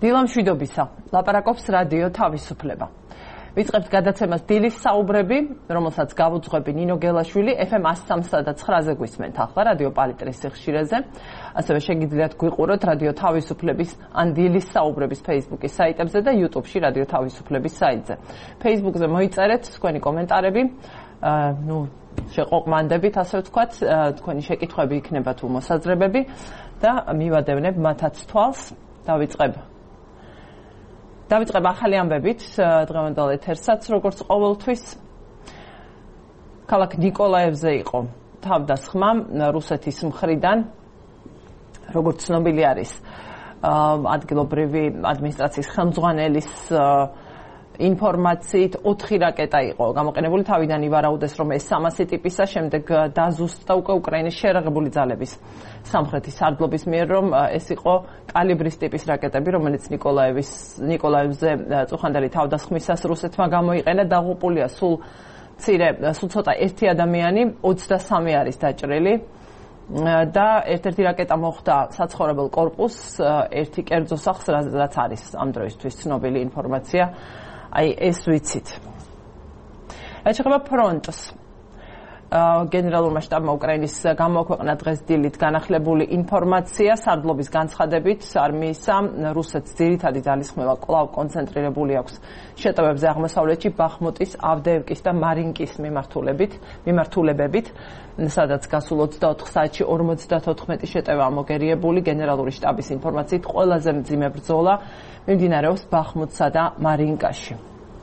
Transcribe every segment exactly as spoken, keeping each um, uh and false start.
დილამშვიდობისა, ლაპარაკობს რადიო თავისუფლება. ვიწყებთ გადაცემას დილის საუბრები, რომელსაც გავუძღვები ნინო გელაშვილი, ეფ ემ one oh three და nine-ზე გვისმენთ ახლა რადიო პალიტრის სიხშირეზე. ასევე შეგიძლიათ გვიყუროთ რადიო თავისუფლების ან დილის საუბრების Facebook-ის საიტებზე და YouTube-ში რადიო თავისუფლების საიტზე. Facebook-ზე მოიწერეთ თქვენი კომენტარები, ნუ შეყოყმანდებით, ასე ვთქვათ, თქვენი შეკითხვები იქნება თუ მოსაზრებები და მივადევნებ მათაც თვალს. დავიწყებ დავიწყებ ახალი ამბებით დღევანდელ ეთერსაც, როგორც ყოველთვის. ქალაქ ნიკოლაევზე იყო თავდასხმა რუსეთის მხრიდან, როგორც ცნობილი არის, ადგილობრივი ადმინისტრაციის ხელმძღვანელის ინფორმაციით ოთხი რაკეტა იყო გამოყენებული. თავიდან ივარაუდეს, რომ ეს სამასი ტიპისა, შემდეგ დაზუსტდა უკვე უკრაინის შერაღებული ძალების სამხრეთის სარდლობის მიერ, რომ ეს იყო კალიბრის ტიპის რაკეტები, რომელიც ნიკოლაევის ნიკოლაევზე წუხანდელი თავდასხმისას რუსეთმა გამოიყენა. დაღუპულია სულ მცირე, სულ ცოტა ერთი ადამიანი, ოცდასამი არის დაჭრილი და ერთ-ერთი რაკეტა მოხვდა საცხოვრებელ კორპუსს, ერთი კერძო სახლს, რაც არის ამ დროისთვის ცნობილი ინფორმაცია. აი ეს ვიცით. რაც შეეხება ფრონტს, გენერალურმა შტაბმა უკრაინის გამოაქვეყნა დღეს დილით განახლებული ინფორმაცია სარდლობის განცხადებით. არმიისა რუსეთს ძირითადი ძალისხმევა კვლავ კონცენტრირებული აქვს შეტევებზე აღმოსავლეთში ბახმუტის, ავდეევკის და მარინკის მიმართულებით, მიმართულებებით, სადაც გასულ ოცდაოთხ საათში ორმოცდათოთხმეტი შეტევა ამოგერიებული. გენერალური შტაბის ინფორმაციით ყველაზე მძიმე ბრძოლა მიმდინარეობს ბახმუტსა და მარინკაში.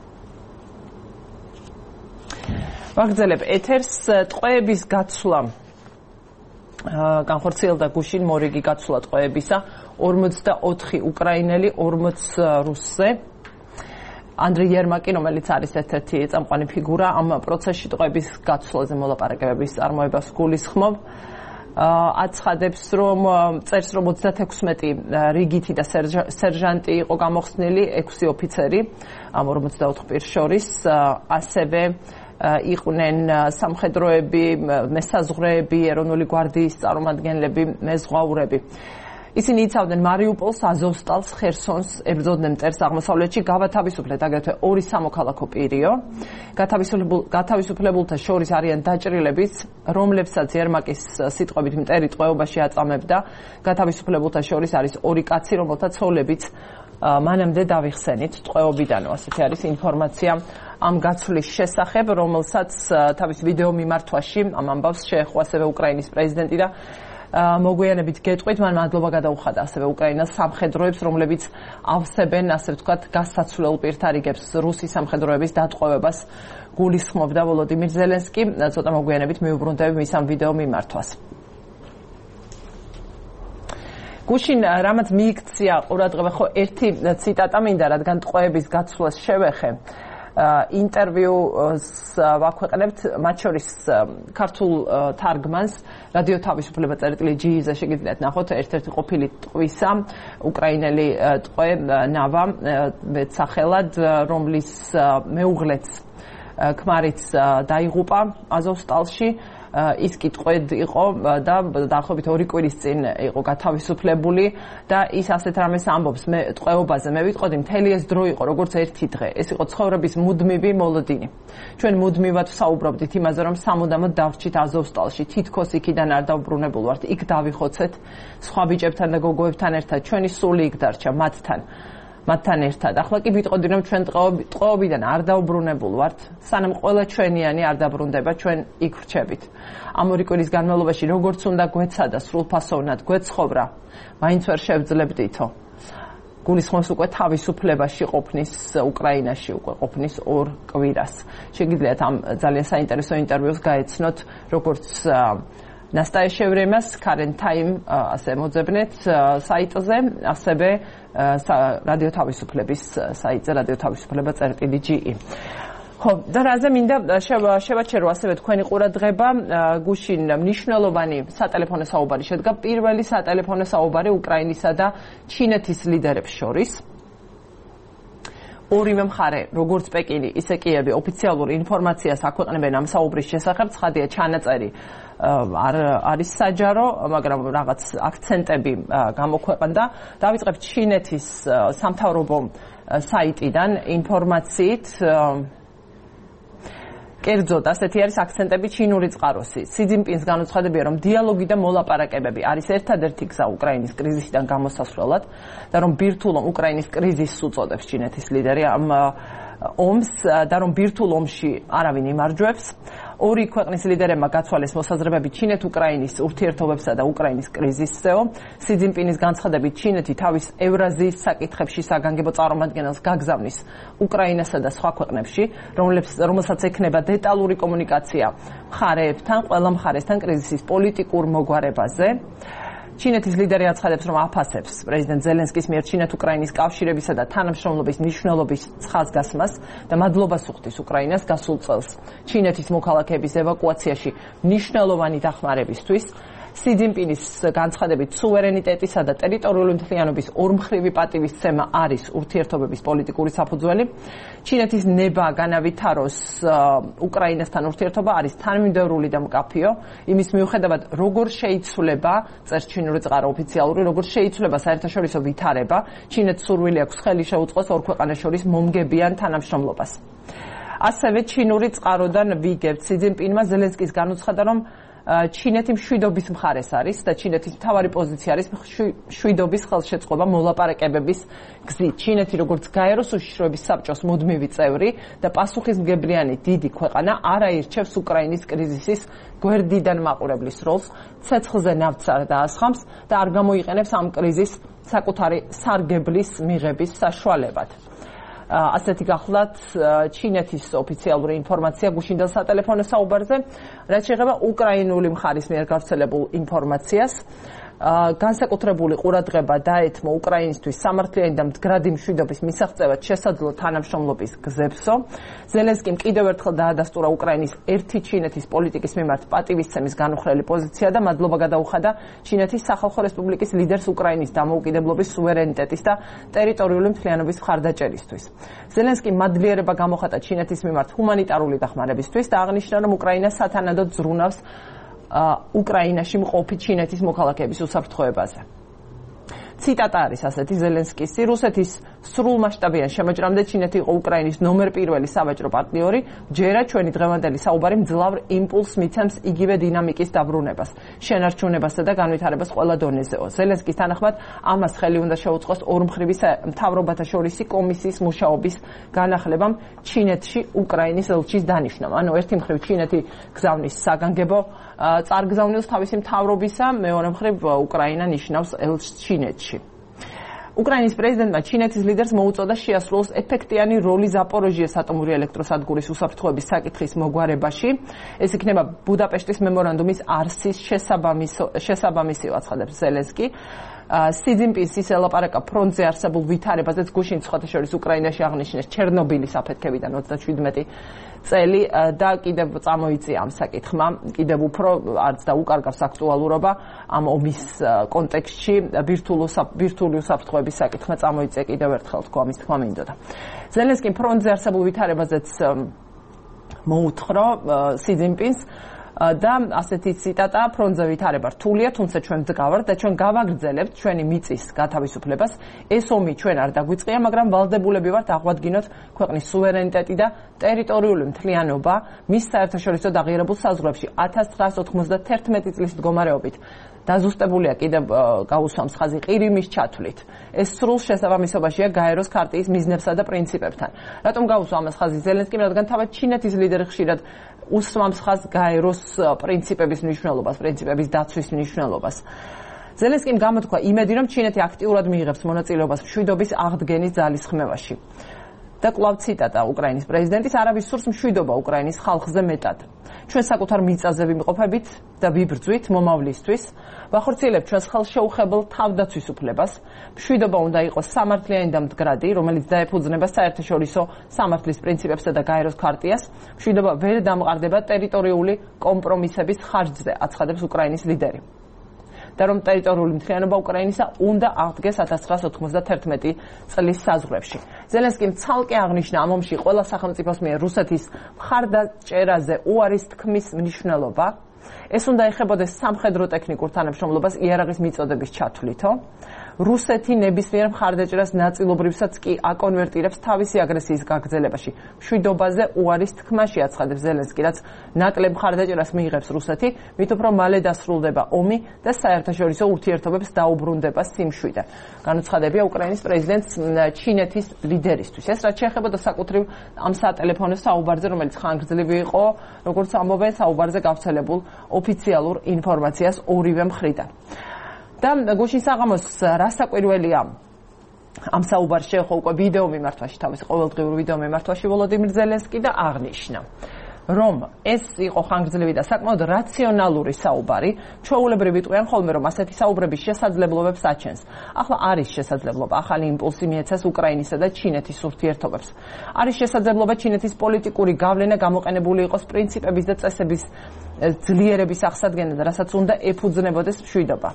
ვაგრძელებ ეთერს. ტყვეების გაცვლა განხორციელდა გუშინ მორიგი გაცვლა ტყვეებისა ორმოცდაოთხი უკრაინელი ორმოც რუსზე. ანდრეი ერმაკი, რომელიც არის ერთ-ერთი წამყვანი ფიგურა ამ პროცესში ტყვეების გაცვლაზე მოლაპარაკებების წარმოებას გულისხმობ, აცხადებს, რომ წერს, რომ ოცდათექვსმეტი რიგითი და სერჟანტი იყო გამოხსნილი, ექვსი ოფიცერი ამ ორმოცდაოთხ პირს შორის, ასევე იყვნენ სამხედროები, მესაზღვრეები, ეროვნული გვარდიის წარმომადგენლები, მეზღვაურები. ისინი იცავდნენ მარიუპოლს, აზოვსტალს, ხერსონს, ებრძოდნენ მტერს აღმოსავლეთში. გავათავისუფლეთ აგრეთვე ორი სამოქალაქო პირიო. გათავისუფლებულთა შორის არიან დაჭრილებიც, რომლებსაც ერმაკის სიტყვებით მტერი ტყვეობაში აწამებდა. გათავისუფლებულთა შორის არის ორი კაცი, რომელთა ცოლებიც მანამდე დავიხსენით ტყვეობიდანო. ასეთი არის ინფორმაცია ამ გაცვლის შესახებ, რომელსაც თავის ვიდეო მიმართვაში ამ ამბავს შეეხო ასევე უკრაინის პრეზიდენტი და მოგვიანებით გეტყვით, მან მადლობა გადაუხადა ასევე უკრაინას სამხედროებს, რომლებიც ავსებენ, ასე ვთქვათ, გასაცვლელ პირთა რიგებს რუსი სამხედროების დატყვევებას გულისხმობდა ვოლოდიმირ ზელენსკი. ცოტა მოგვიანებით მიუბრუნდები მის ამ ვიდეო მიმართვას. გუშინ რამაც მიიქცია ყურადღება, ხო ერთი ციტატა მინდა, რადგან ტყვეების გაცვლას შევეხე. ინტერვიუს ვაქვეყნებთ, მათ შორის ქართულ თარგმანს რადიო თავისუფლება წერტილი ჯი-ზე შეგიძლიათ ნახოთ, ერთ-ერთი ყოფილი ტყვისა უკრაინელი ტყვე ნავა მეტსახელად, რომლის მეუღლეც ქმარიც დაიღუპა აზოვსტალში. ის კი ტყვედ იყო და დაახლოებით ორი კვირის წინ იყო გათავისუფლებული და ის ასეთ რამეს ამბობს, მე ტყვეობაზე მე ვიტყოდი, მთელი ეს დრო იყო როგორც ერთი დღე. ეს იყო ცხოვრების მუდმივი მოლოდინი. ჩვენ მუდმივად საუბრობდით იმაზე, რომ სამუდამოდ დავრჩით აზოვსტალში, თითქოს იქიდან არ დავბრუნებულ ვართ, იქ დავიხოცეთ სხვა ბიჭებთან და გოგოებთან ერთად, ჩვენი სული იქ დარჩა მათთან. მათთან ერთად. ახლა კი ვიტყოდი, რომ ჩვენ ტყვეობიდან არ დავბრუნებულ ვართ, სანამ ყველა ჩვენიანი არ დაბრუნდება, ჩვენ იქ ვრჩებით. ამ ორი კვირის განმავლობაში როგორც უნდა გვეცადა სრულფასოვნად გვეცხოვრა, მაინც ვერ შევძლებდითო. გულისხმობს უკვე თავისუფლებაში ყოფნის უკრაინაში, უკვე ყოფნის ორ კვირას. შეგიძლიათ ამ ძალიან საინტერესო ინტერვიუს გაეცნოთ, როგორც ნასტაია შევრემას Current Time ასე მოძებნეთ საიტზე, ასევე რადიო თავისუფლების საიტზე, რადიო თავისუფლება წერტილი ჯი-ი. ხო, და რაზე მინდა შევაჩერო ასევე თქვენი ყურადღება, გუშინ მნიშვნელოვანი სატელეფონო საუბარი შედგა, პირველი სატელეფონო საუბარი უკრაინისა და ჩინეთის ლიდერებს შორის. ორივე მხარე, როგორც პეკინი, ისე კიევი, ოფიციალურ ინფორმაციას აქვეყნებენ ამ საუბრის შესახებ, ცხადია ჩანაწერი არ არის საჯარო, მაგრამ რაღაც აქცენტები გამოქვეყნდა. დავიწყებ ჩინეთის სამთავრობო საიტიდან ინფორმაციით. კერძოდ, ასეთი არის აქცენტები ჩინური წყაროსი. სი ძინპინს განუცხადებია, რომ დიალოგი და მოლაპარაკებები არის ერთადერთი გზა უკრაინის კრიზისიდან გამოსასვლელად და რომ ბირთვულ უკრაინის კრიზისს უწოდებს ჩინეთის ლიდერი ამ ომს და რომ ბირთვულ ომში არავინ იმარჯვებს. ორი ქვეყნის ლიდერებმა გაცვალეს მოსაზრებები ჩინეთ-უკრაინის ურთიერთობებსა და უკრაინის კრიზისზეო. სი ძინპინის განცხადებით ჩინეთი თავის ევრაზიის საკითხებში საგანგებო წარმომადგენელს გაგზავნის უკრაინასა და სხვა ქვეყნებში, რომელსაც ექნება დეტალური კომუნიკაცია მხარეებთან, ყველა მხარესთან კრიზისის პოლიტიკურ მოგვარებაზე. ჩინეთის ლიდერი აცხადებს, რომ აფასებს პრეზიდენტ ზელენსკის მიერ ჩინეთ-უკრაინის კავშირებისა და თანამშრომლობის მნიშვნელობის ცხადგასმას და მადლობას უხდის უკრაინას გასულ წელს ჩინეთის მოქალაქეების ევაკუაციაში მნიშვნელოვანი დახმარებისთვის. სი ძინპინის განცხადებით სუვერენიტეტისა და ტერიტორიული მთლიანობის ორმხრივი პატივისცემა არის ურთიერთობების პოლიტიკური საფუძველი. ჩინეთის ნება განავითაროს უკრაინასთან ურთიერთობა არის თანმიმდევრული და მკაფიო. იმის მიუხედავად, როგორ შეიცვლება, წერს ჩინური წყარო ოფიციალური, როგორ შეიცვლება საერთაშორისო ვითარება, ჩინეთს სურვილი აქვს ხელი შეუწყოს ორ ქვეყანას შორის მომგებიან თანამშრომლობას. ასევე ჩინური წყაროდან ვიგებთ, სი ძინპინმა ზელენსკის განუცხადა, რომ ჩინეთი მშვიდობის მხარეს არის და ჩინეთის მთავარი პოზიცია არის მშვიდობის ხელშეწყობა მოლაპარაკებების გზით. ჩინეთი როგორც გაეროს უშიშროების საბჭოს მუდმივი წევრი და პასუხისმგებლიანი დიდი ქვეყანა არ აირჩევს უკრაინის კრიზისის გვერდიდან მაყურებლის როლს, ცეცხლზე ნავთს არ დაასხამს და არ გამოიყენებს ამ კრიზისს საკუთარი სარგებლის მიღების საშუალებად. ასეთი გახლავთ ჩინეთის ოფიციალური ინფორმაცია გუშინდელ სატელეფონო საუბარზე, რაც შეეხება უკრაინული მხარის მიერ გავრცელებულ ინფორმაციას. განსაკუთრებული ყურადღება დაეთმო უკრაინისთვის სამართლიანი და მდგრადი მშვიდობის მისაღწევად შესაძლო თანამშრომლობის გზებსო. ზელენსკიმ კიდევ ერთხელ დაადასტურა უკრაინის ერთი ჩინეთის პოლიტიკის მიმართ პატივისცემის განუხრელი პოზიცია და მადლობა გადაუხადა ჩინეთის სახალხო რესპუბლიკის ლიდერს უკრაინის დამოუკიდებლობის, სუვერენიტეტის და ტერიტორიული მთლიანობის მხარდაჭერისთვის. ზელენსკიმ მადლიერება გამოხატა ჩინეთის მიმართ ჰუმანიტარული დახმარებისთვის და აღნიშნა, რომ უკრაინა სათანადოდ ზრუნავს უკრაინაში მყოფი ჩინეთის მოქალაქეების უსაფრთხოებაზე. ციტატა არის ასეთი ზელენსკისი: რუსეთის სრულმასშტაბიან შემოჭრამდე ჩინეთი იყო უკრაინის ნომერ პირველი სავაჭრო პარტნიორი. ჯერა ჩვენი დღევანდელი საუბარი მძლავრ იმპულსს მიცემს იგივე დინამიკის დაბრუნებას, შენარჩუნებასა და განვითარებას ყველა დონეზეო. ზელენსკის თანახმად, ამას ხელი უნდა შეუწყოს ორმხრივი მთავრობათა შორისი კომისიის მუშაობის განახლებამ ჩინეთში უკრაინის ელჩის დანიშვნამ. ანუ ერთი მხრივ ჩინეთი გზავნის საგანგებო წარგზავნილს თავისი მთავრობისა, მეორე მხრივ უკრაინა ნიშნავს ელჩს ჩინეთში. უკრაინის პრეზიდენტმა ჩინეთის ლიდერს მოუწოდა შეასრულოს ეფექტიანი როლი ზაპოროჟიეს ატომური ელექტროსადგურის უსაფრთხოების საკითხის მოგვარებაში. ეს იქნება ბუდაპეშტის მემორანდუმის არსის შესაბამისი, აცხადებს ზელენსკი. სი ძინპინს ის ელაპარაკა ფრონტზე არსებულ ვითარებაზეც გუშინ სხვათა შორის უკრაინაში აღნიშნეს ჩერნობილის აფეთქებიდან ოცდაშვიდმეტი წელი და კიდევ წამოიწია ამ საკითხმა, კიდევ უფრო არც და უკარგავს აქტუალურობა ამ ომის კონტექსტში. ბირთვული უსაფრთხოების საკითხმა წამოიწია კიდევ ერთხელ, თქო, ამის თქმა მინდოდა. ზელენსკიმ ფრონტზე არსებულ ვითარებაზეც მოუთხრა სი ძინპინს და ასეთი ციტატა: ფრონტზე ვითარება რთულია, თუმცა ჩვენ მდგავართ და ჩვენ გავაგრძელებთ ჩვენი მიწის გათავისუფლებას. ეს ომი ჩვენ არ დაგვიწყია, მაგრამ ვალდებულები ვართ აღვადგინოთ ქვეყნის სუვერენიტეტი და ტერიტორიული მთლიანობა მის საერთაშორისო დაღიარებულ საზღვრებში ათას ცხრაასი ოთხმოცდათერთმეტი წლის მდგომარეობით. დაზუსტებულია კიდევ გაუსვამს ხაზი ყირიმის ჩათვლით. ეს სრულ შესაბამისობაშია გაეროს ქარტიის მიზნებსა და პრინციპებთან. რატომ გაუსვა ამას ხაზი ზელენსკიმ? რადგან თავად ჩინეთის ლიდერი ხშირად უსვამს ხაზს გაეროს პრინციპების მნიშვნელობას, პრინციპების დაცვის მნიშვნელობას. ზელენსკიმ გამოთქვა იმედი, რომ ჩინეთი აქტიურად მიიღებს მონაწილეობას მშვიდობის აღდგენის ძალისხმევაში. და კვლავ ციტატა უკრაინის პრეზიდენტის: არავის სურს მშვიდობა უკრაინის ხალხზე მეტად. ჩვენ საკუთარ მიწაზე ვიმყოფებით და ვიბრძვით მომავლისთვის. ვახორციელებთ ჩვენს ხელშეუხებელ თავდაცვის უფლებას. მშვიდობა უნდა იყოს სამართლიანი და მდგრადი, რომელიც დაეფუძნება საერთაშორისო სამართლის პრინციპებსა და გაეროს ქარტიას. მშვიდობა ვერ დამყარდება ტერიტორიული კომპრომისების ხარჯზე, აცხადებს უკრაინის ლიდერი. და რომ ტერიტორიული მთლიანობა უკრაინისა უნდა აღდგეს ათას ცხრაასა ოთხმოცდათერთმეტი წლის საზღვრებში. ზელენსკიმ ცალკე აღნიშნა ამ ომში ყველა სახელმწიფოს მიერ რუსეთის მხარდაჭერაზე უარის თქმის მნიშვნელობა. ეს უნდა ეხებოდეს სამხედრო ტექნიკურ თანამშრომლობას იარაღის მიწოდების ჩათვლითო. რუსეთი ნებისმიერ მხარდაჭერას ნაწილობრივსაც კი აკონვერტირებს თავისი აგრესიის გაგრძელებაში. მშვიდობაზე უარის თქმაში აცხადებს ზელენსკი, რაც ნაკლებ მხარდაჭერას მიიღებს რუსეთი, მით უფრო მალე დასრულდება ომი და საერთაშორისო ურთიერთობებს დაუბრუნდება სიმშვიდე. განუცხადებია უკრაინის პრეზიდენტს ჩინეთის ლიდერისთვის. ეს რაც შეეხებოდა საკუთრივ ამ სატელეფონო საუბარზე, რომელიც ხანგრძლივი იყო, როგორც ამბობენ, საუბარზე გავრცელებულ ოფიციალურ ინფორმაციას ორივე მხრიდან. და გუშინ საღამოს რასაკვირველია ამ საუბარში შეეხო უკვე ვიდეო მიმართვაში, თავისი ყოველდღიური ვიდეო მიმართვაში ვოლოდიმირ ზელენსკი და აღნიშნა, რომ ეს იყო ხანგრძლივი და საკმაოდ რაციონალური საუბარი, ჩვეულებრივ იტყვიან ხოლმე, რომ ასეთი საუბრების შესაძლებლობებს აჩენს. ახლა არის შესაძლებლობა ახალი იმპულსი მიეცეს უკრაინისა და ჩინეთის ურთიერთობებს. არის შესაძლებლობა ჩინეთის პოლიტიკური გავლენა გამოყენებული იყოს პრინციპების და წესების ძლიერების აღსადგენად, რასაც უნდა ეფუძნებოდეს მშვიდობა.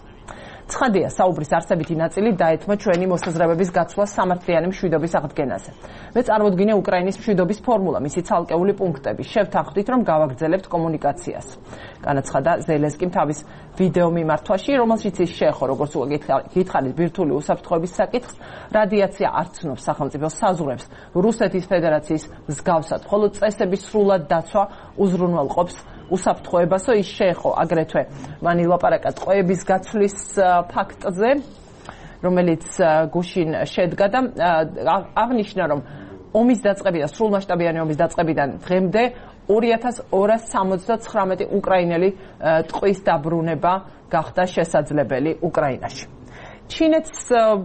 ცხადია, საუბრის არსებითი ნაწილი დაეთმო ჩვენი მოსაზრებების გაცვლა სამართლიანი მშვიდობის აღდგენაზე. მე წარმოვიდგინე უკრაინის მშვიდობის ფორმულა, მისი ცალკეული პუნქტები. შევთანხმდით, რომ გავაგრძელებთ კომუნიკაციას. განაცხადა ზელენსკიმ თავის ვიდეო მიმართვაში, რომელშიც ის შეეხო, როგორც გითხარით, ბირთვული უსაფრთხოების საკითხს, რადიაცია არ ცნობს სახელმწიფოს საზღვრებს, რუსეთის ფედერაციის მსგავსად, ხოლო წესების სრულად დაცვა უზრუნველყოფს უსაფრთხოებასო. ის შეეხო აგრეთვე მან ილაპარაკა ტყვეების გაცვლის ფაქტზე, რომელიც გუშინ შედგა და აღნიშნა, რომ ომის დაწყებიდან, სრულმასშტაბიანი ომის დაწყებიდან დღემდე ორი ათას ორას სამოცდათხრამეტი უკრაინელი ტყვის დაბრუნება გახდა შესაძლებელი უკრაინაში. ჩინეთს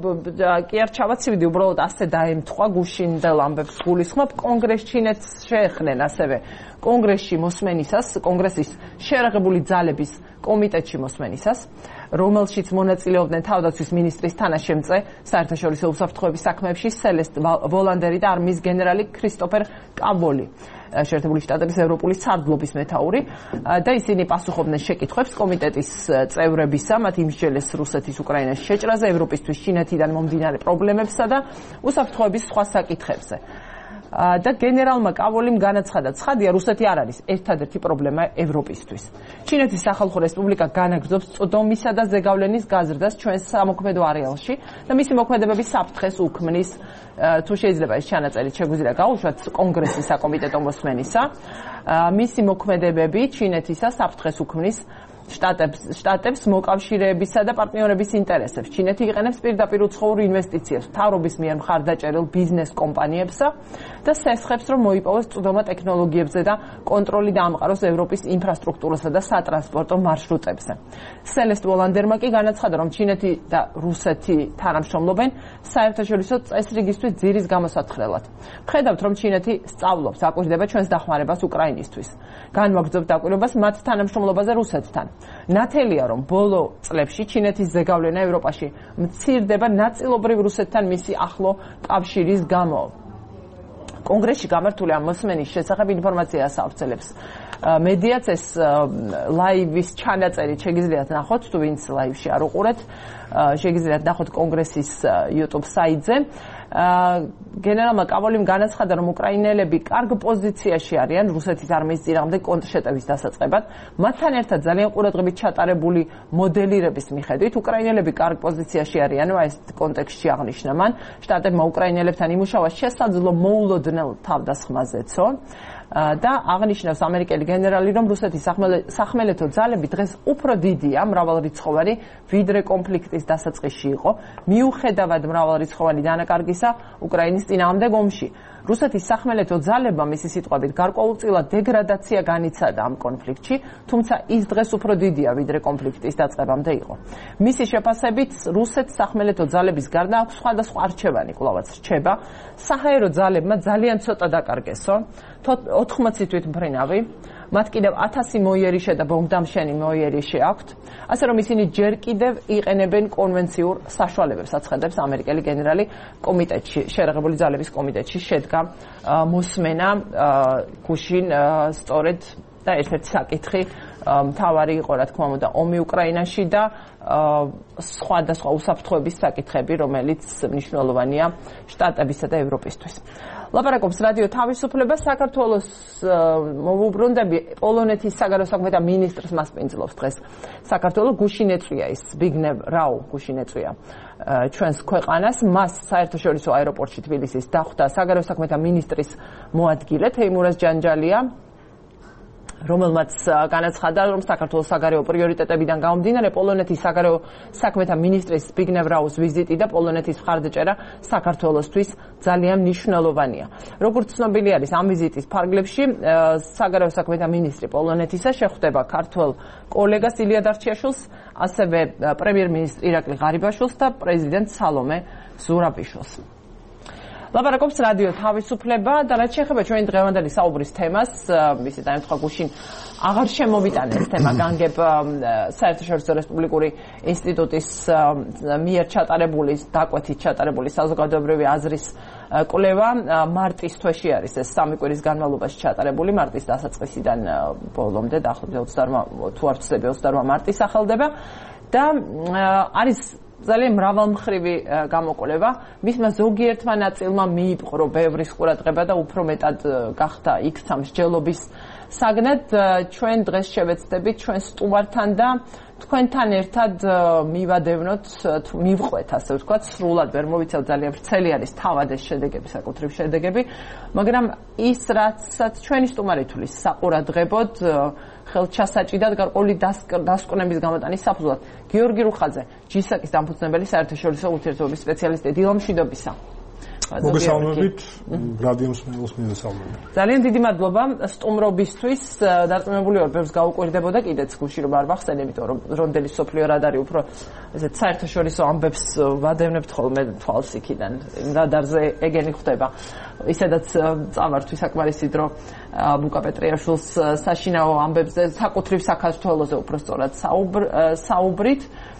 კი არ ჩავაცივდი, უბრალოდ ასე დაემთხვა გუშინდელ ამბებს გულისხმობ. კონგრესს ჩინეთს შეეხნენ ასევე კონგრესში მოსმენისას, კონგრესის შეერაღებული ძალების კომიტეტში მოსმენისას, რომელშიც მონაწილეობდნენ თავდაცვის მინისტრის თანაშემწე საერთაშორისო უსაფრთხოების საქმეებში სელესტ ვოლანდერი და არმიის გენერალი ქრისტოფერ კაბოლი, შეერთებული შტატების ევროპული სარდლობის მეთაური და ისინი პასუხობდნენ შეკითხვებს კომიტეტის წევრებისა, მათ იმსჯელეს რუსეთის უკრაინაში შეჭრაზე, ევროპისთვის ჩინეთიდან მომდინარე პრობლემებსა და უსაფრთხოების სხვა საკითხებზე. და გენერალმა კაბოლიმ განაცხადა, ცხადია, რუსეთი არ არის ერთადერთი პრობლემა ევროპისთვის. ჩინეთის სახალხო რესპუბლიკა განაგრძობს წვდომისა და ზეგავლენის გაზრდას ჩვენს სამოქმედო არეალში და მისი მოქმედებების საფრთხეს უქმნის, თუ შეიძლება ეს ჩანაწერი შეგვიძლია გაუშვათ კონგრესის საკომიტეტო მოსმენისა, მისი მოქმედებები ჩინეთისა საფრთხეს უქმნის შტატებს შტატებს მოკავშირეებისა და პარტნიორების ინტერესებს. ჩინეთი იყენებს პირდაპირ უცხოურ ინვესტიციებს მთავრობის მიერ მხარდაჭერილ ბიზნეს კომპანიებსა და სესხებს, რომ მოიპოვოს წვდომა ტექნოლოგიებზე და კონტროლი დაამყაროს ევროპის ინფრასტრუქტურასა და სატრანსპორტო მარშრუტებზე. სელესტ ვოლანდერმა კი განაცხადა, რომ ჩინეთი და რუსეთი თანამშრომლობენ საერთაშორისო წესრიგისთვის ძირის გამოსათხრელად. ვხედავთ, რომ ჩინეთი სწავლობს, აკვირდება ჩვენს დახმარებას უკრაინისთვის. განვაგრძობთ დაკვირვებას მათ თანამშრომლობაზე რუსეთთან. ნათელია, რომ ბოლო წლებში ჩინეთის ზეგავლენა ევროპაში მცირდება ნაწილობრივ რუსეთთან მისი ახლო კავშირის გამო. კონგრესში გამართული ამ მოსმენის შესახებ ინფორმაციას ავრცელებს მედიაც. ეს ლაივის ჩანაწერი შეგიძლიათ ნახოთ, თუ ვინც ლაივში არ უყურეთ, შეგიძლიათ ნახოთ კონგრესის YouTube საიტზე. გენერალმა კაბოლიმ განაცხადა, რომ უკრაინელები კარგ პოზიციაში არიან რუსეთის არმიის წინააღმდეგ კონტრშეტევის დასაწყებად. მათთან ერთად ძალიან ყურადღებით ჩატარებული მოდელირების მიხედვით უკრაინელები კარგ პოზიციაში არიან, ეს კონტექსტში აღნიშნა მან. შტატებმა უკრაინელებთან იმუშავა შესაძლო მოულოდნელ თავდასხმაზეცო და აღნიშნავს ამერიკელი გენერალი, რომ რუსეთის სახმელეთო ძალები დღეს უფრო დიდია, მრავალრიცხოვანი, ვიდრე კონფლიქტის დასაწყისში იყო, მიუხედავად მრავალრიცხოვანი დანაკარგისა უკრაინის წინააღმდეგ ომში. რუსეთის სახმელეთო ძალებმა, მისი სიტყვებით, გარკვეულწილად დეგრადაცია განიცადა ამ კონფლიქტში, თუმცა ის დღეს უფრო დიდია, ვიდრე კონფლიქტის დაწყებამდე იყო. მისი შეფასებით, რუსეთის სახმელეთო ძალების გარდა აქვს სხვადასხვა არჩევანი კვლავაც რჩება. საჰაერო ძალებმა ძალიან ცოტა დაკარგესო, ოთხმოცი თვითმფრინავი, მათ კიდევ ათასი მოიერიშე და ბომბდამშენი მოიერიშე აქვთ, ასე რომ ისინი ჯერ კიდევ იყენებენ კონვენციურ საშუალებებს, აცხადებს ამერიკელი გენერალი კომიტეტში, შეერაღებული ძალების კომიტეტში შედგა მოსმენა გუშინ სწორედ და ერთ-ერთი საკითხი მთავარი იყო რა თქმა უნდა ომი უკრაინაში და სხვადასხვა უსაფრთხოების საკითხები, რომელიც მნიშვნელოვანია შტატებისა და ევროპისთვის. ლაპარაკობს რადიო თავისუფლება საქართველოს მოვუბრუნდები პოლონეთის საგარეო საქმეთა მინისტრს მასპინძლობს დღეს. საქართველოს გუშინ ეწვია ის ზბიგნევ რაუ გუშინ ეწვია ჩვენს ქვეყანას, მას საერთაშორისო აეროპორტში თბილისის დახვდა საგარეო საქმეთა მინისტრის მოადგილე თეიმურაზ ჯანჯალია, რომელმაც განაცხადა, რომ საქართველოს საგარეო პრიორიტეტებიდან გამომდინარე პოლონეთის საგარეო საქმეთა მინისტრის ზბიგნევ რაუს ვიზიტი და პოლონეთის მხარდაჭერა საქართველოსთვის ძალიან მნიშვნელოვანია. როგორც ცნობილი არის, ამ ვიზიტის ფარგლებში საგარეო საქმეთა მინისტრი პოლონეთისა შეხვდება ქართველ კოლეგას ილია დარჩიაშვილს, ასევე პრემიერ-მინისტრ ირაკლი ღარიბაშვილს და პრეზიდენტ სალომე ზურაბიშვილს. ლაპარაკობს რადიო თავისუფლება და რაც შეეხება ჩვენი დღევანდელი საუბრის თემას, ისე დაემთხვა გუშინ აღარ შემოვიტანე ეს თემა განგებ საერთაშორისო რესპუბლიკური ინსტიტუტის მიერ ჩატარებული დაკვეთით ჩატარებული საზოგადოებრივი აზრის კვლევა მარტის თვეში არის ეს სამი კვირის განმავლობაში ჩატარებული მარტის დასაწყისიდან ბოლომდე დაახლოებით ოცდაოსმე თუ არ ვცდები ოცდაოსმე მარტი სახელდება და არის ძალიან მრავალმხრივი გამოკვლევა. მისმა ზოგიერთმა ნაწილმა მიიპყრო ბევრის ყურადღება და უფრო მეტად გახდა იქცა მსჯელობის საგნად. ჩვენ დღეს შევეცდებით ჩვენ სტუმართან და თქვენთან ერთად მივადევნოთ, მივყვეთ, ასე ვთქვათ, სრულად ვერ მოვიცავ, ძალიან ვრცელი არის თავად ეს შედეგები, საკუთრივ შედეგები, მაგრამ ის რაცაც ჩვენი სტუმარი თulis საყურადღებოდ ხელჩასაჭიდად გარკვეული დასკვნების გამოტანის საფუძვლად. გიორგი რუხაძე, ჯისაკის დამფუძნებელი საერთაშორისო ურთიერთობების სპეციალისტი, დილა მშვიდობისა. მოგესალმებით, რადიო მსმენელს მივესალმებით. ძალიან დიდი მადლობა სტუმრობისთვის. დარწმუნებული ვარ, ბევრს გაუკვირდებოდა კიდეც გუში რომ არ ვახსენე, იმიტომ რომ რონდელი სოფლიო რადარი უფრო ესეთ საერთაშორისო ამბებს ვადევნებთ ხოლმე თვალს იქიდან. რადარზე ეგენი ხდება. ისედაც წავართ საკმარისი დრო ლუკა პეტრიაშვილს საშინაო ამბებზე, საკუთრივ საქართველოზე უფრო სწორად საუბრით.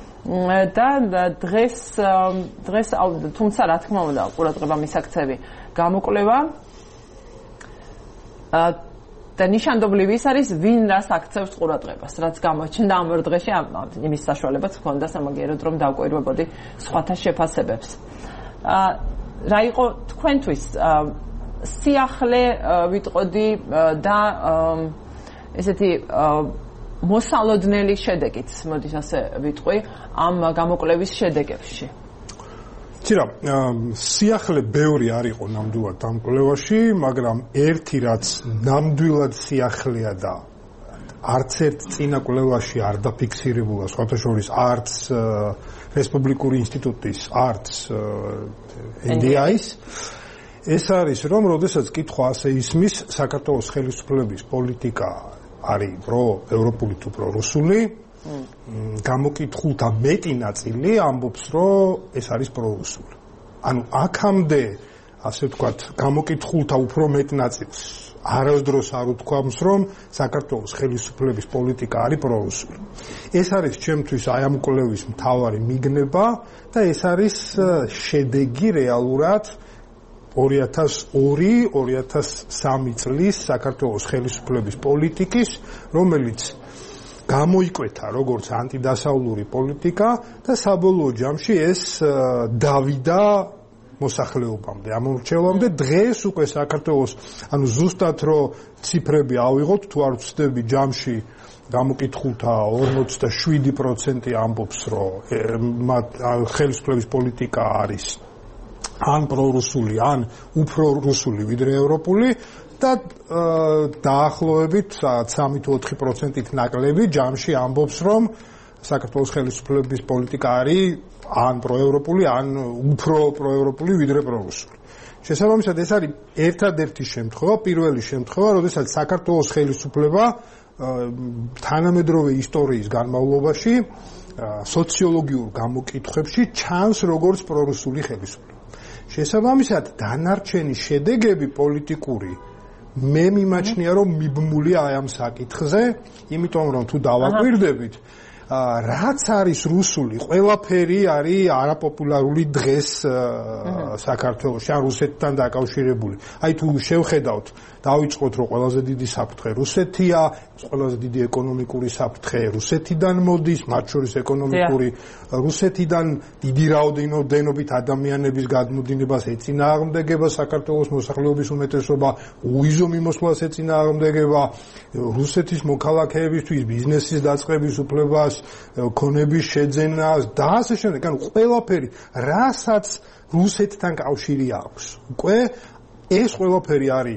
და დღეს დღეს თუმცა რა თქმა უნდა ყურადღება მისაქცევი გამოკვლევა და ნიშანდობლივი ის არის ვინ რას აქცევს ყურადღებას, რაც გამოჩნდა ამ ორ დღეში იმის საშუალებაც ჰქონდა სამაგიეროდ რომ დავკვირვებოდი სხვათა შეფასებებს. რა იყო თქვენთვის სიახლე ვიტყოდი და ესეთი მოსალოდნელი შედეგით, მოდის ასე ვიტყვი, ამ გამოკვლევის შედეგებში. ცირა, სიახლე ბევრი არ იყო ნამდვილად ამ კვლევაში, მაგრამ ერთი რაც ნამდვილად სიახლეა და არც ერთ წინა კვლევაში არ დაფიქსირებულა, სხვათა შორის არც რესპუბლიკური ინსტიტუტის, არც ენ დი აის, ეს არის, რომ როდესაც კითხვა ასე ისმის, საქართველოს ხელისუფლების პოლიტიკა არის პრო-ევროპული თუ პრო-რუსული, გამოკითხულთა მეტი ნაწილი ამბობს, რომ ეს არის პრო-რუსული. ანუ აქამდე, ასე ვთქვათ, გამოკითხულთა უფრო მეტ ნაწილს არასდროს არ უთქვამს, რომ საქართველოს ხელისუფლების პოლიტიკა არის პრორუსული. ეს არის ჩემთვის აი ამ კვლევის მთავარი მიგნება და ეს არის შედეგი რეალურად ორი ათას ორი ორი ათას სამი წლის საქართველოს ხელისუფლების პოლიტიკის, რომელიც გამოიკვეთა როგორც ანტიდასავლური პოლიტიკა და საბოლოო ჯამში ეს დავიდა მოსახლეობამდე, ამორჩევამდე. დღეს უკვე საქართველოს, ანუ ზუსტად რომ ციფრები ავიღოთ, თუ არ ვცდები, ჯამში გამოკითხულთა ორმოცდაშვიდი პროცენტი ამბობს, რომ მათ ხელისუფლების პოლიტიკა არის ან პრორუსული, ან უფრო რუსული ვიდრე ევროპული და დაახლოებით სამი თუ ოთხი პროცენტით ნაკლები ჯამში ამბობს, რომ საქართველოს ხელისუფლების პოლიტიკა არის ან პროევროპული, ან უფრო პროევროპული ვიდრე პრორუსული. შესაბამისად, ეს არის ერთადერთი შემთხვევა, პირველი შემთხვევა, როდესაც საქართველოს ხელისუფლება თანამედროვე ისტორიის განმავლობაში სოციოლოგიურ გამოკითხვებში ჩანს როგორც პრორუსული ხელისუფლება. შესაბამისად, დანარჩენი შედეგები პოლიტიკური მე მიმაჩნია, რომ მიბმულია აი ამ საკითხზე, იმიტომ რომ თუ დავაკვირდებით, რაც არის რუსული, ყველაფერი არის არაპოპულარული დღეს საქართველოში, ან რუსეთთან დაკავშირებული. აი თუ შევხედავთ, დავიწყოთ, რომ ყველაზე დიდი საფრთხე რუსეთია, ყველაზე დიდი ეკონომიკური საფრთხე რუსეთიდან მოდის, მათ შორის ეკონომიკური რუსეთიდან დიდი რაოდენობით ადამიანების გადმოდინებას ეწინააღმდეგება საქართველოს მოსახლეობის უმეტესობა, უიზო მიმოსვლას ეწინააღმდეგება, რუსეთის მოქალაქეებისთვის ბიზნესის დაწყების უფლებას, ქონების შეძენას და ასე შემდეგ. ანუ ყველაფერი, რასაც რუსეთთან კავშირი აქვს. უკვე ეს ყველაფერი არის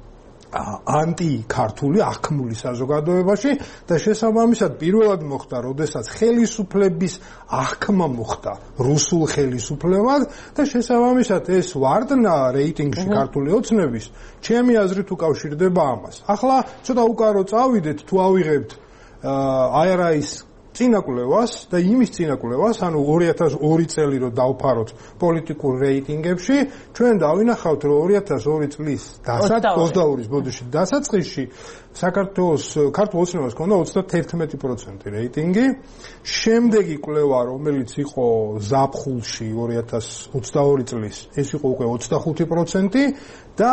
ანტი-ქართული, აღქმული საზოგადოებაში და შესაბამისად პირველად მოხდა, როდესაც ხელისუფლების აღქმა მოხდა რუსულ ხელისუფლებად და შესაბამისად ეს ვარდნა რეიტინგში ქართული ოცნების ჩემი აზრით უკავშირდება ამას. ახლა ცოტა უკარო წავიდეთ, თუ ავიღებთ აი რა ის წინაკვლევას და იმის წინაკვლევას, ანუ ორი ათას ორი წელი რო დავფაროთ პოლიტიკურ რეიტინგებში, ჩვენ დავინახავთ, რომ ორი ათას ორი წლის ოცდაორის ბოდიში დასაწყისში საქართველოს ქართულ ოცნებას ჰქონდა ოცდაათი პროცენტი რეიტინგი. შემდეგი კვლევა, რომელიც იყო ზაფხულში ორი ათას ოცდაორი წლის, ეს იყო უკვე ოცდახუთი პროცენტი და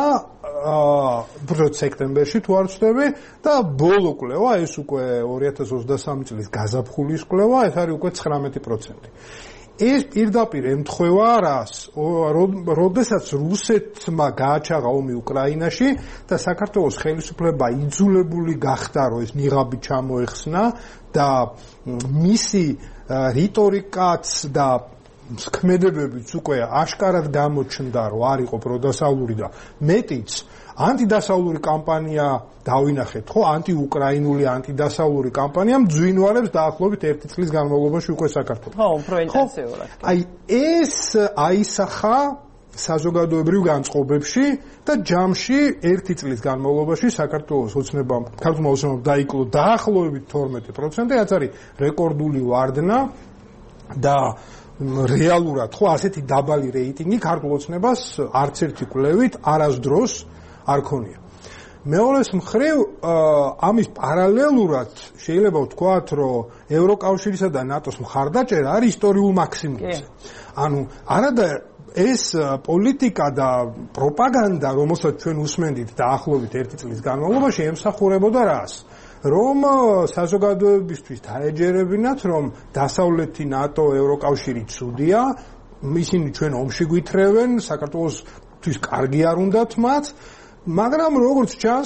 აა სექტემბერში თუ არ ვცდები და ბოლო კვლევა ეს უკვე ორი ათას ოცდასამი წლის გაზაფხულის კვლევა, ეს არის უკვე ცხრამეტი პროცენტი. ეს პირდაპირ ემთხვევა რას? როდესაც რუსეთმა გააჩაღა ომი უკრაინაში და საქართველოს ხელისუფლება იძულებული გახდა, რომ ეს ნიღაბი ჩამოეხსნა და მისი რიტორიკაც და ქმედებებიც უკვე აშკარად გამოჩნდა, რომ არ იყო პროდასავლური და მეტიც ანტიდასავლური კამპანია დავინახეთ, ხო, ანტიუკრაინული, ანტიდასავლური კამპანია მძვინვარებს დაახლოებით ერთი წლის განმავლობაში უკვე საქართველოს. ხო, უფრო ინტენსიურად. აი ეს აისახა საზოგადოებრივ განწყობებში და ჯამში ერთი წლის განმავლობაში საქართველოს ოცნებამ, ქართულმა ოცნებამ დაიკლო დაახლოებით თორმეტი პროცენტი, რაც არის რეკორდული ვარდნა და რეალურად, ხო, ასეთი დაბალი რეიტინგი ქართულ ოცნებას არც ერთი კვლევით არასდროს არ ქონია. მეორეს მხრივ, ამის პარალელურად შეიძლება ვთქვათ, რომ ევროკავშირისა და ნატოს მხარდაჭერა არის ისტორიულ მაქსიმუმზე. ანუ არადა ეს პოლიტიკა და პროპაგანდა, რომელსაც ჩვენ უსმენდით დაახლოებით ერთი წლის განმავლობაში, ემსახურებოდა რას? რომ საზოგადოებისთვის დაეჯერებინათ, რომ დასავლეთი ნატო, ევროკავშირი ცუდია, ისინი ჩვენ ომში გვითრევენ, საქართველოსთვის კარგი არ უნდათ მათ, მაგრამ როგორც ჩანს,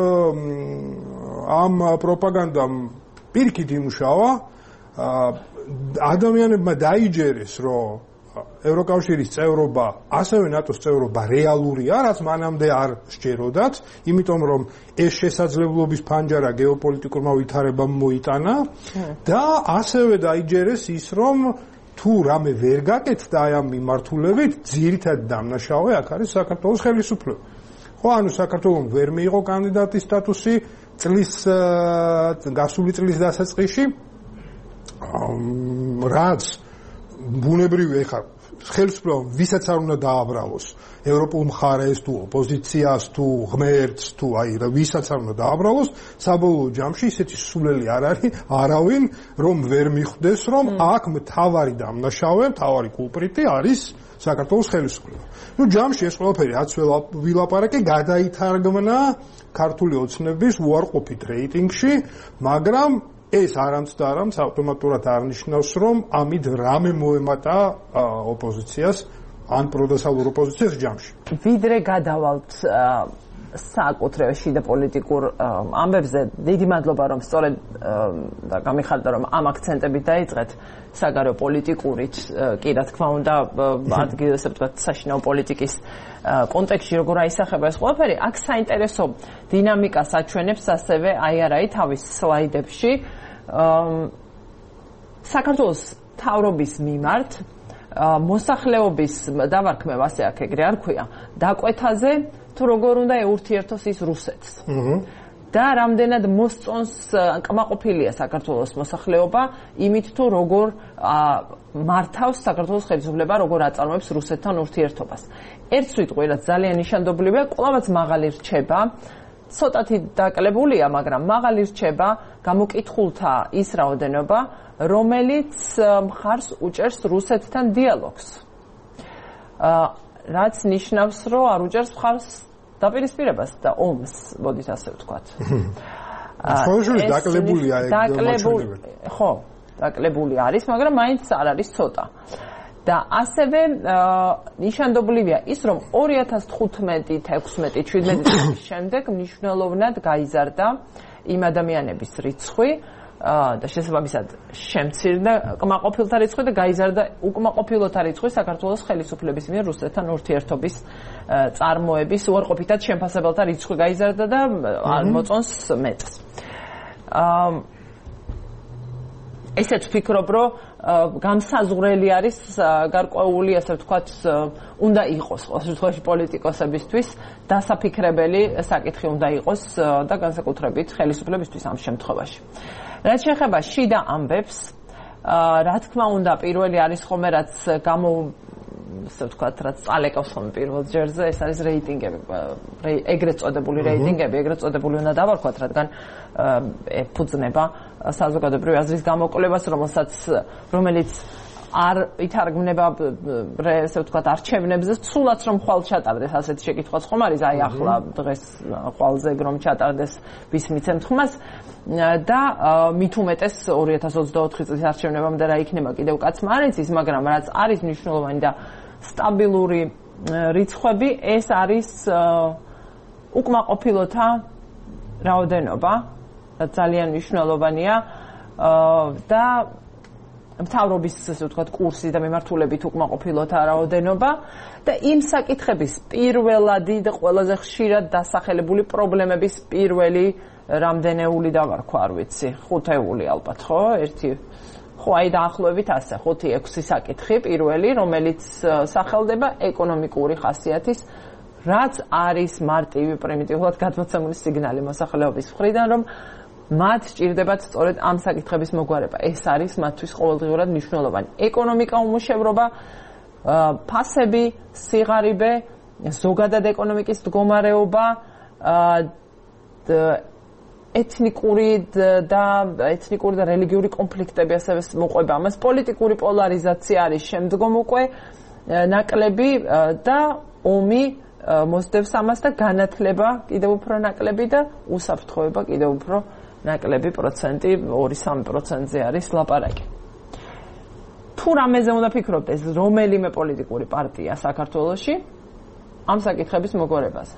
ამ პროპაგანდამ პირიქით იმუშავა, ადამიანებმა დაიჯერეს, რომ ევროკავშირის წევრობა, ასევე ნატოს წევრობა რეალურია, რაც მანამდე არ სჯეროდათ, იმიტომ რომ ეს შესაძლებლობის ფანჯარა გეოპოლიტიკურმა ვითარებამ მოიტანა და ასევე დაიჯერეს ის, რომ თუ რამე ვერ გაკეთდა აი ამ მიმართულებით, ძირითადი დამნაშავე აქ არის საქართველოს ხელისუფლება. ხო, ანუ საქართველოს ვერ მიიღო კანდიდატის სტატუსი წლის გასული წლის დასაწყისში, რაც ბუნებრივი ეხა ხელისუფლებამ ვისაც არ უნდა დააბრალოს ევროპულ მხარეს თუ ოპოზიციას თუ ღმერთს თუ აი ვისაც არ უნდა დააბრალოს საბოლოო ჯამში ისეთი სულელი არ არის არავინ რომ ვერ მიხვდეს რომ აქ მთავარი დამნაშავე მთავარი კულპრიტი არის საქართველოს ხელისუფლება. ნუ ჯამში ეს ყველაფერი რაც ვილაპარაკე გადაითარგმნა ქართული ოცნების უარყოფით რეიტინგში, მაგრამ ეს არამც და არამც ავტომატურად არნიშნავს, რომ ამით რამე მოემატა ოპოზიციას ან პროდასავლურ ოპოზიციას ჯამში. ვიდრე გადავალთ საკუთრებაში შიდა პოლიტიკურ ამბებზე, დიდი მადლობა, რომ სწორედ და გამიხარდა, რომ ამ აქცენტებით დაიწყეთ საგარეო პოლიტიკურით, კი რა თქმა უნდა, ადგილ ესე ვთქვათ, საშინაო პოლიტიკის კონტექსტში როგორ აისახება ეს ყველაფერი, აქ საინტერესო დინამიკას აჩვენებს ასევე აი არაი თავის სლაიდებში საქართველოს მთავრობის მიმართ მოსახლეობის დავარქმევ ასე აქ ეგრე არ ქვია დაკვეთაზე თუ როგორ უნდა ეურთიერთოს ის რუსეთს. და რამდენად მოსწონს კმაყოფილია საქართველოს მოსახლეობა იმით თუ როგორ მართავს საქართველოს ხელისუფლება როგორ აწარმოებს რუსეთთან ურთიერთობას. ერთ სიტყვით ძალიან ნიშანდობლივია, ყველაც მაღალი რჩება, ცოტათი დაკლებულია, მაგრამ მაღალი რჩება გამოკითხულთა ის რაოდენობა, რომელიც მხარს უჭერს რუსეთთან დიალოგს. რაც ნიშნავს, რომ არ უჭერს მხარს დაპირისპირებას და ომს, მოდით ასე ვთქვათ. ხოლმე დაკლებულია ეგ დაკლებული, ხო, დაკლებული არის, მაგრამ მაინც არ არის ცოტა. და ასევე ნიშანდობლივია ის, რომ ორი ათას თხუთმეტი, ექვსმეტი, შვიდმეტი წლის შემდეგ მნიშვნელოვნად გაიზარდა იმ ადამიანების რიცხვი და შესაბამისად შემცირდა კმაყოფილთა რიცხვი და გაიზარდა უკმაყოფილოთა რიცხვი საქართველოს ხელისუფლების მიერ რუსეთთან ურთიერთობის წარმოების უარყოფითად შემფასებელთა რიცხვი გაიზარდა და არ მოწონს მეტს. ესეც ვფიქრობ, რომ გამსაზღვრელი არის გარკვეული, ასე ვთქვათ, უნდა იყოს ყოველ შემთხვევაში პოლიტიკოსებისთვის დასაფიქრებელი საკითხი უნდა იყოს და განსაკუთრებით ხელისუფლებისთვის ამ შემთხვევაში. რაც შეეხება შიდა ამბებს, რა თქმა უნდა, პირველი არის ხოლმე რაც გამო ასე ვთქვათ, რაც წალეკავს ხოლმე პირველ ჯერზე, ეს არის რეიტინგები, ეგრეთ წოდებული რეიტინგები, ეგრეთ წოდებული უნდა დავარქვათ, რადგან ეფუძნება საზოგადოებრივი აზრის გამოკვლევას, რომელსაც რომელიც არ ითარგმნება ესე ვთქვათ არჩევნებზე, სულაც რომ ხვალ ჩატარდეს, ასეთი შეკითხვაც ხომ არის, აი ახლა დღეს ხვალზე რომ ჩატარდეს ვის მიცემთ ხმას და მით უმეტეს ორი ათას ოცდაოთხი წლის არჩევნებამდე რა იქნება კიდევ კაცმა არ იცის, მაგრამ რაც არის მნიშვნელოვანი და სტაბილური რიცხვები, ეს არის უკმაყოფილოთა რაოდენობა, რაც ძალიან მნიშვნელოვანია და მთავრობის, ასე ვთქვათ, კურსი და მიმართულებით უკმაყოფილოთა რაოდენობა და იმ საკითხების პირველადი და ყველაზე ხშირად დასახელებული პრობლემების პირველი რამდენეული დავარქვა, არ ვიცი, ხუთეული ალბათ, ხო? ერთი ხო, აი დაახლოებით ასე, ხუთი ექვსი საკითხი პირველი, რომელიც სახელდება ეკონომიკური ხასიათის, რაც არის მარტივი პრიმიტიულად გადმოცემული სიგნალი მოსახლეობის მხრიდან, რომ მათ სჭირდებათ სწორედ ამ საკითხების მოგვარება. ეს არის მათთვის ყოველდღიურად მნიშვნელოვანი. ეკონომიკა, უმუშევრობა, ფასები, სიღარიბე, ზოგადად ეკონომიკის მდგომარეობა, ეთნიკური და ეთნიკური და რელიგიური კონფლიქტები ასევე მოყვება ამას, პოლიტიკური პოლარიზაცია არის შემდგომ უკვე ნაკლები და ომი მოსდევს ამას და განათლება კიდევ უფრო ნაკლები და უსაფრთხოება კიდევ უფრო ნაკლები პროცენტი, ორი სამი პროცენტზე არის ლაპარაკი. თუ რამეზე უნდა ფიქრობდეს რომელიმე პოლიტიკური პარტია საქართველოში ამ საკითხების მოგვარებაზე.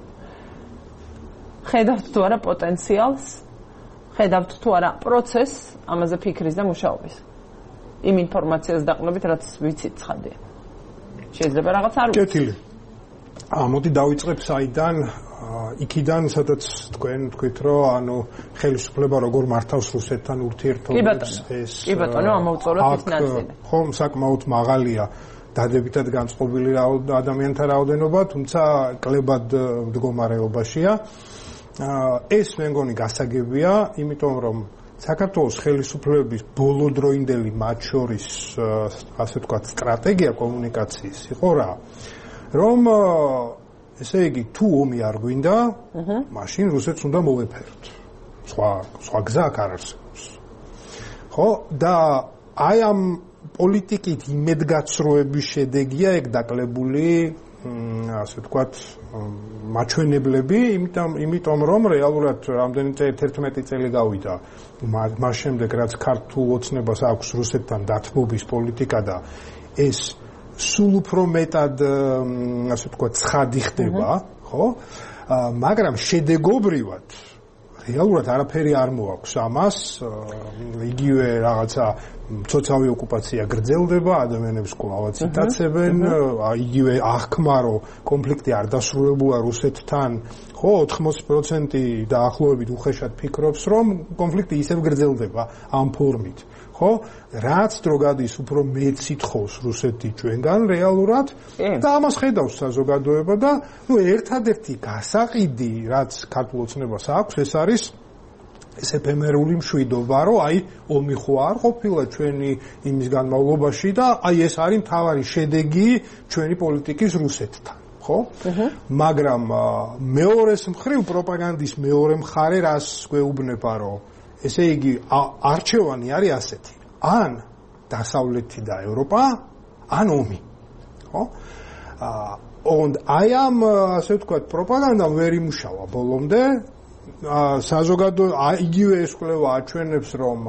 ხედავთ თუ არა პოტენციალს, ხედავთ თუ არა პროცესს ამაზე ფიქრის და მუშაობის. იმ ინფორმაციას დაყრდნობით, რაც ვიცით ცხადია. შეიძლება რაღაც არ ვიცით. კეთილი. მოდი დავიწყებ საიდან, იქიდან, სადაც თქვენ თქვით, რომ ანუ ხელისუფლება როგორ მართავს რუსეთთან ურთიერთობებს, ეს კი ბატონო, ამოვწოროთ ის ნაწილი. ხო, საკმაოდ მაღალია დადებითად განწყობილი ადამიანთა რაოდენობა, თუმცა კლებად მდგომარეობაშია. ეს მე მგონი გასაგებია, იმიტომ რომ საქართველოს ხელისუფლების ბოლოდროინდელი მათ შორის, ასე ვთქვათ, სტრატეგია კომუნიკაციის იყო რა, რომ ესე იგი თუ ომი არ გვინდა, მაშინ რუსეთს უნდა მოვეფეროთ. სხვა სხვა გზა არ არსებობს. ხო, და აი ამ პოლიტიკით იმედგაცრუების შედეგია ეგ დაკლებული, ასე ვთქვათ, მაჩვენებლები, იმიტომ იმიტომ რომ რეალურად რამდენი თერთმეტი წელი გავიდა მას შემდეგ, რაც ქართულ ოცნებას აქვს რუსეთთან დათმობის პოლიტიკა და ეს სულ უფრო მეტად, ასე ვთქვათ, ცხადი ხდება, ხო? მაგრამ შედეგობრივად რეალურად არაფერი არ მოაქვს ამას, იგივე რაღაცა მცოცავი ოკუპაცია გრძელდება, ადამიანებს კვლავაც იტაცებენ, იგივე აღქმარო კონფლიქტი არ დასრულებულა რუსეთთან, ხო, ოთხმოცი პროცენტი დაახლოებით უხეშად ფიქრობს, რომ კონფლიქტი ისევ გრძელდება ამ ფორმით. ხო, რაც დრო გადის უფრო მეტ სითხოს რუსეთი ჩვენგან რეალურად და ამას ხედავს საზოგადოება და ნუ ერთადერთი გასაყიდი, რაც ქართულ ოცნებას აქვს, ეს არის ეს ეფემერული მშვიდობა, რომ აი ომი ხო არ ყოფილა ჩვენი იმის განმავლობაში და აი ეს არის მთავარი შედეგი ჩვენი პოლიტიკის რუსეთთან. ხო? მაგრამ მეორეს მხრივ პროპაგანდის მეორე მხარე რას გვეუბნება, რომ ესე იგი არჩევანი არის ასეთი. ან დასავლეთი და ევროპა, ან ომი. ხო? und აი ამ ასე ვთქვათ პროპაგანდამ ვერ იმუშავა ბოლომდე. საზოგადო იგივე ეს კვლევა აჩვენებს, რომ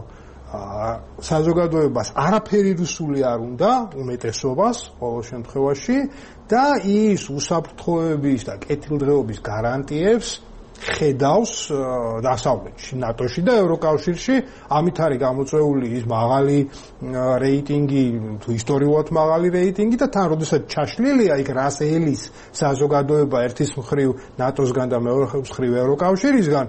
საზოგადოებას არაფერი რუსული არ უნდა, უმეტესობას ყოველ შემთხვევაში და ის უსაფრთხოების და კეთილდღეობის გარანტიებს ხედავს დასავლეთში, ნატოში და ევროკავშირში. ამით არის გამოწვეული ის მაღალი რეიტინგი, თუ ისტორიულად მაღალი რეიტინგი და თან როდესაც ჩაშლილია იქ რას ელის საზოგადოება ერთის მხრივ ნატოსგან და მეორე მხრივ ევროკავშირისგან,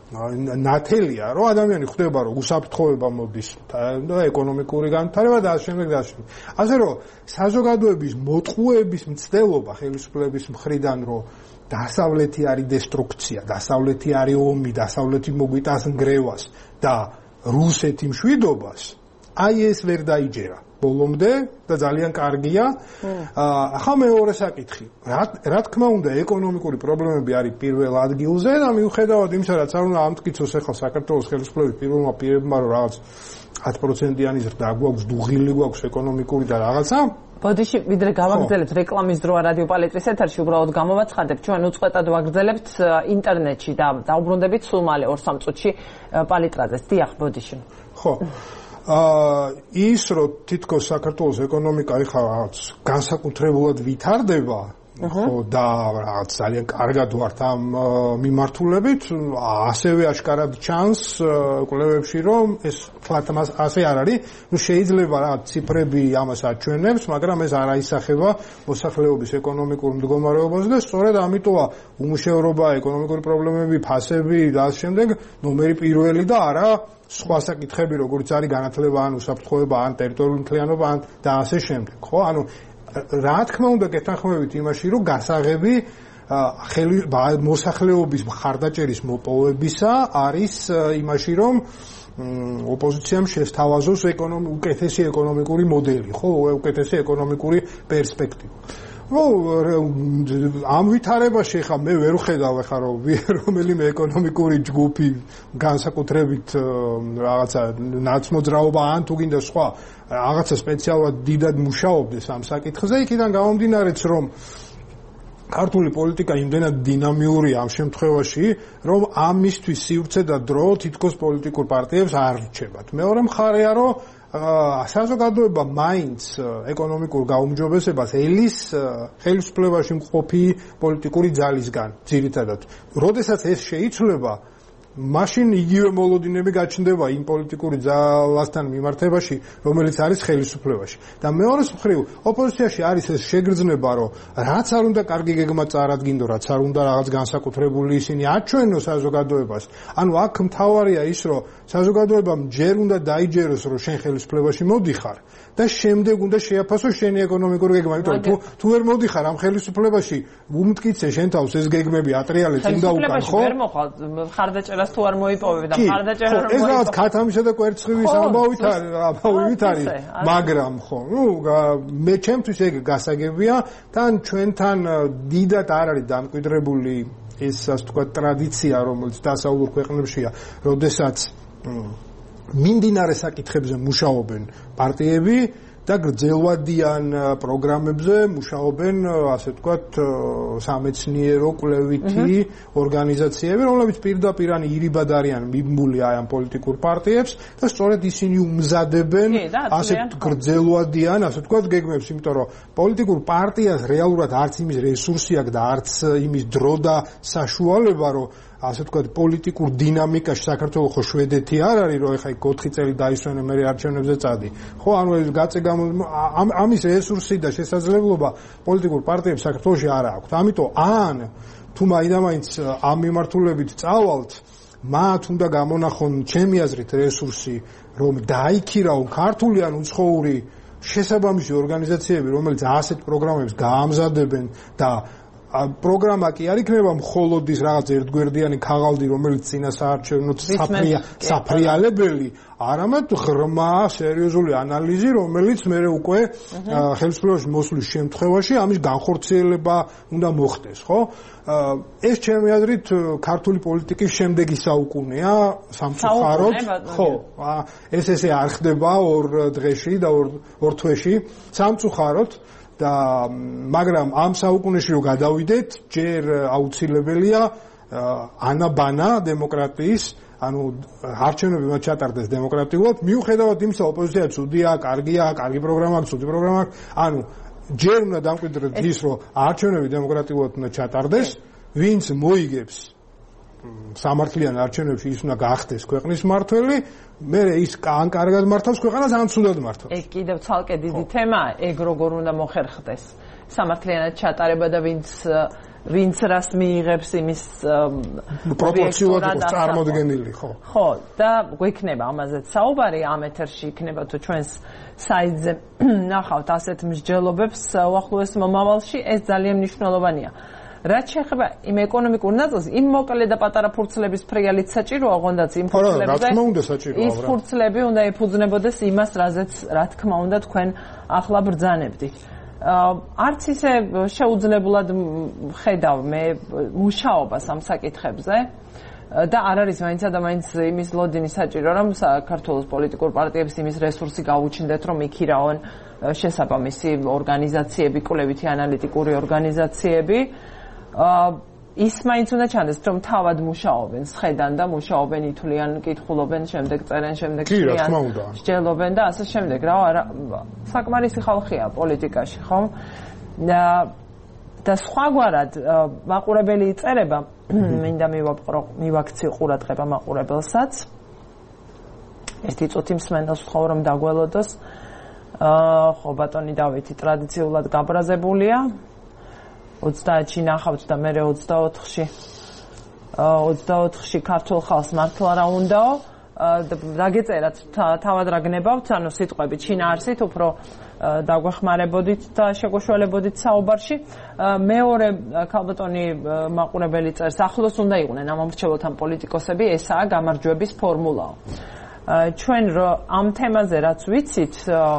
ნათელია, რომ ადამიანი ხვდება, რომ უსაფრთხოება მოდის და ეკონომიკური განვითარება და ასე შემდეგ და ასე. ასე რომ საზოგადოების მოტყუების მცდელობა ხელისუფლების მხრიდან, რომ დასავლეთი არის დესტრუქცია, დასავლეთი არის ომი, დასავლეთი მოგვიტანს ნგრევას და რუსეთი მშვიდობას, აი ეს ვერ დაიჯერა ბოლომდე და ძალიან კარგია. ახლა მეორე საკითხი. რა რა თქმა უნდა, ეკონომიკური პრობლემები არის პირველ ადგილზე და მიუხედავად იმისა, რაც არ უნდა ამტკიცოს ახლა საქართველოს ხელისუფლების პირველმა პირებმა, რომ რაღაც ათი პროცენტიანი ზრდა გვაქვს, დუღილი გვაქვს ეკონომიკური და რაღაცა. ბოდიში ვიდრე გავაგრძელებთ რეკლამის დროა რადიო პალეტრის ეთერში, უბრალოდ გამოვაცხადებთ, ჩვენ უწყვეტად ვაგრძელებთ ინტერნეტში და დაუბრუნდებით სულ მალე ორ სამ წუთში პალიტრაძეს. დიახ, ბოდიში. ხო. აა ის რომ თითქოს საქართველოს ეკონომიკა ხა რაღაც განსაკუთრებულად ვითარდება, ხო და რაღაც ძალიან კარგად ვართ ამ მიმართულებით, ასევე აშკარად ჩანს კვლევებში, რომ ეს ფაქტს ასე არ არის. ნუ შეიძლება რაღაც ციფრები ამას აჩვენებს, მაგრამ ეს არ აისახება მოსახლეობის ეკონომიკურ მდგომარეობას და სწორედ ამიტომა უმუშევრობა, ეკონომიკური პრობლემები, ფასები და ამ შემდეგ ნომერი პირველი და არა სხვა საკითხები, როგორც არის განათლება, ან უსაფრთხოება, ან ტერიტორიული მთლიანობა, ან და ასე შემდეგ. ხო, ანუ რა თქმა უნდა გეთანხმებით იმაში, რომ გასაღები მოსახლეობის მხარდაჭერის მოპოვებისა არის იმაში, რომ ოპოზიციამ შესთავაზოს უკეთესი ეკონომიკური მოდელი, ხო, უკეთესი ეკონომიკური პერსპექტივა. ნუ ამ ვითარებაში ხა მე ვერ ვხედავ ხა რომ რომელიმე ეკონომიკური ჯგუფი განსაკუთრებით რაღაცა ნაცმოძრაობა ან თუ გინდა სხვა რაღაცა სპეციალურად დიდად მუშაობდეს ამ საკითხზე, იქიდან გამომდინარეც რომ ქართული პოლიტიკა იმდენად დინამიურია ამ შემთხვევაში, რომ ამისთვის სივრცე და დრო თითქოს პოლიტიკურ პარტიებს არ რჩებათ. მეორე მხარეა, რომ საზოგადოება მაინც ეკონომიკურ გაუმჯობესებას ელის ხელისუფლებაში მყოფი პოლიტიკური ძალისგან ძირითადად. როდესაც ეს შეიცვლება, მაშინ იგივე მოლოდინები გაჩნდება იმ პოლიტიკური ძალასთან მიმართებაში, რომელიც არის ხელისუფლებაში. და მეორეს მხრივ, ოპოზიციაში არის ეს შეგრძნება, რომ რაც არ უნდა კარგი გეგმა წარადგინდო, რაც არ უნდა რაღაც განსაკუთრებული ისინი აჩვენო საზოგადოებას. ანუ აქ მთავარია ის, რომ საზოგადოებამ ჯერ უნდა დაიჯეროს, რომ შენ ხელისუფლებაში მოდიხარ და შემდეგ უნდა შეაფასო შენი ეკონომიკური გეგმა. იმიტომ თუ თუ ვერ მოდიხარ ამ ხელისუფლებაში, უმტკიცე შენ თავს ეს გეგმები ატრიალე წინ და უკან, ხო? ვერ მოხვალ ხარდაჭერას თუ არ მოიპოვებ და ხარდაჭერა რომ ეს რაღაც ქათამისა და კვერცხივის ამბავით არის, ამბავით არის, მაგრამ ხო, ნუ მე ჩემთვის ეგ გასაგებია, თან ჩვენთან დიდად არ არის დამკვიდრებული ეს ასე ვთქვათ ტრადიცია, რომელიც დასავლურ ქვეყნებშია, როდესაც მიმდინარე საკითხებზე მუშაობენ პარტიები და გრძელვადიან პროგრამებზე მუშაობენ, ასე ვთქვათ, სამეცნიერო კვლევითი ორგანიზაციები, რომლებიც პირდაპირ ან ირიბად არიან მიმმული აი ამ პოლიტიკურ პარტიებს და სწორედ ისინი უმზადებენ ასე გრძელვადიან, ასე ვთქვათ, გეგმებს, იმიტომ რომ პოლიტიკურ პარტიას რეალურად არც იმის რესურსი აქვს და არც იმის დრო და საშუალება, რომ ასე ვთქვათ, პოლიტიკურ დინამიკაში საქართველოს ხო შვედეთი არ არის, რომ ეხა ოთხი წელი დაისვენე მე არჩევნებზე წადი. ხო, ანუ ეს გაწეგა ამის რესურსი და შესაძლებლობა პოლიტიკურ პარტიებს საქართველოში არ აქვს. ამიტომ ან თუ მაინც ამ მიმართულებით წავალთ, მათ უნდა გამონახონ ჩემი აზრით რესურსი, რომ დაიქირაონ ქართული ან უცხოური შესაბამისი ორგანიზაციები, რომელიც ასეთ პროგრამებს გაამზადებენ და პროგრამა კი არ იქნება მხოლოდ ის რაღაც ერთგვერდიანი ქაღალდი, რომელიც წინა საარჩევნო საფრიალებელი, არამედ ღრმა სერიოზული ანალიზი, რომელიც მე უკვე ხელისუფლებაში მოსვლის შემთხვევაში ამის განხორციელება უნდა მოხდეს, ხო? ეს ჩემი აზრით ქართული პოლიტიკის შემდეგი საუკუნეა სამწუხაროდ, ხო, ეს ესე არ ხდება ორ დღეში და ორ თვეში, სამწუხაროდ და მაგრამ ამ საუკუნეში რო გადავიდეთ, ჯერ აუცილებელია ანაბანა დემოკრატიის, ანუ არჩევნები მათ ჩატარდეს დემოკრატიულად, მიუხედავად იმისა, ოპოზიცია ცუდია, კარგია, კარგი პროგრამა აქვს, ცუდი პროგრამა აქვს, ანუ ჯერ უნდა დამკვიდროთ ის, რომ არჩევნები დემოკრატიულად უნდა ჩატარდეს, ვინც მოიგებს სამართლიან არჩევნებში ის უნდა გახდეს ქვეყნის მმართველი, მე ის ან კარგად მართავს ქვეყანას, ან ცუდად მართავს. ეგ კიდევ ცალკე დიდი თემაა, ეგ როგორ უნდა მოხერხდეს სამართლიანად ჩატარება და ვინც ვინც რას მიიღებს იმის პროპორციულად იყოს წარმოდგენილი, ხო. ხო, და გვექნება ამაზეც საუბარი, ამ ეთერში იქნება თუ ჩვენს საიტზე ნახავთ ასეთ მსჯელობებს უახლოეს მომავალში, ეს ძალიან მნიშვნელოვანია. რაც შეეხება იმ ეკონომიკურ ნაწილს, იმ მოკლე და პატარა ფურცლების ფრიალით საჭიროა, ოღონდაც იმ ფურცლებზე ის ფურცლები უნდა ეფუძნებოდეს იმას, რაზეც რა თქმა უნდა თქვენ ახლა ბრძანებდით. არც ისე შეუძლებლად ხედავ მე მუშაობას ამ საკითხებზე და არ არის მაინცა და მაინც იმის ლოდინი საჭირო, რომ საქართველოს პოლიტიკურ პარტიებს იმის რესურსი გაუჩნდეთ, რომ იქირაონ შესაბამისი ორგანიზაციები, კვლევითი ანალიტიკური ორგანიზაციები. ის მაინც უნდა ჩანდეს, რომ თავად მუშაობენ, სხედან და მუშაობენ, ითვლიან, კითხულობენ, შემდეგ წერენ, შემდეგ წერენ, სჯელობენ და ასე შემდეგ. რა საკმარისი ხალხია პოლიტიკაში, ხო? და და სხვაგვარად მაყურებელი იწერება, მინდა მივაქციო ყურადღება მაყურებელსაც. ერთი წუთი მსმენელს ვთხოვ, რომ დაგველოდოს. ხო, ბატონი დავითი ტრადიციულად გაბრაზებულია. ოცდაათში ნახავთ და მე ოცდაოთხში ოცდაოთხში ქართულ ხალხს მართლა რა უნდაო დაგეწერათ თავად რა გნებავთ, ანუ სიტყვებით შინაარსით უფრო დაგვეხმარებოდით და შეგვეშველებოდით საუბარში. მეორე ქალბატონი მაყურებელი წერს, ახლოს უნდა იყვნენ ამ მომრჩეველთან პოლიტიკოსები, ესაა გამარჯვების ფორმულაო. ჩვენ ამ თემაზე რაც ვიცით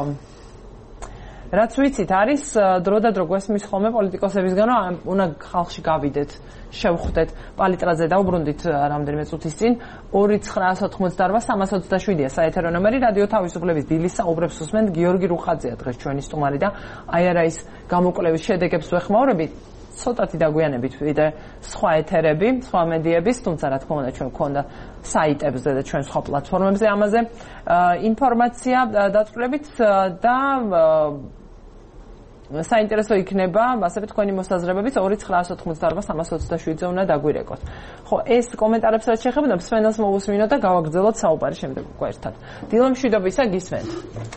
რაც ვიცით არის დრო და დრო გვესმის ხოლმე პოლიტიკოსებისგან, რომ უნდა ხალხში გავიდეთ, შევხვდეთ, პალიტრაზე დავბრუნდით რამდენიმე წუთის წინ, ორი ცხრაას ოთხმოცდარბა სამას ოცდაშვიდია საეთერო ნომერი, რადიო თავისუფლების დილის საუბრებს უსმენთ, გიორგი რუხაძეა დღეს ჩვენი სტუმარი და აი არა ის გამოკვლევის შედეგებს ვეხმაურებით, ცოტათი დაგვიანებით ვიდე სხვა ეთერები, სხვა მედიების, თუმცა რა თქმა უნდა ჩვენ გვქონდა საიტებზე და ჩვენ სხვა პლატფორმებზე ამაზე ინფორმაცია დაწვრილებით და საინტერესო იქნება, ასევე თქვენი მოსაზრებებით ორი ცხრაას ოთხმოცდაარბა სამას ოცდაშვიდზე უნდა დაგვირეკოთ. ხო, ეს კომენტარებს რაც შეეხება, მსმენელს მოვუსმინოთ და გავაგრძელოთ საუბარი შემდეგ უკვე ერთად. დილო მშვიდობისა, გისმენთ.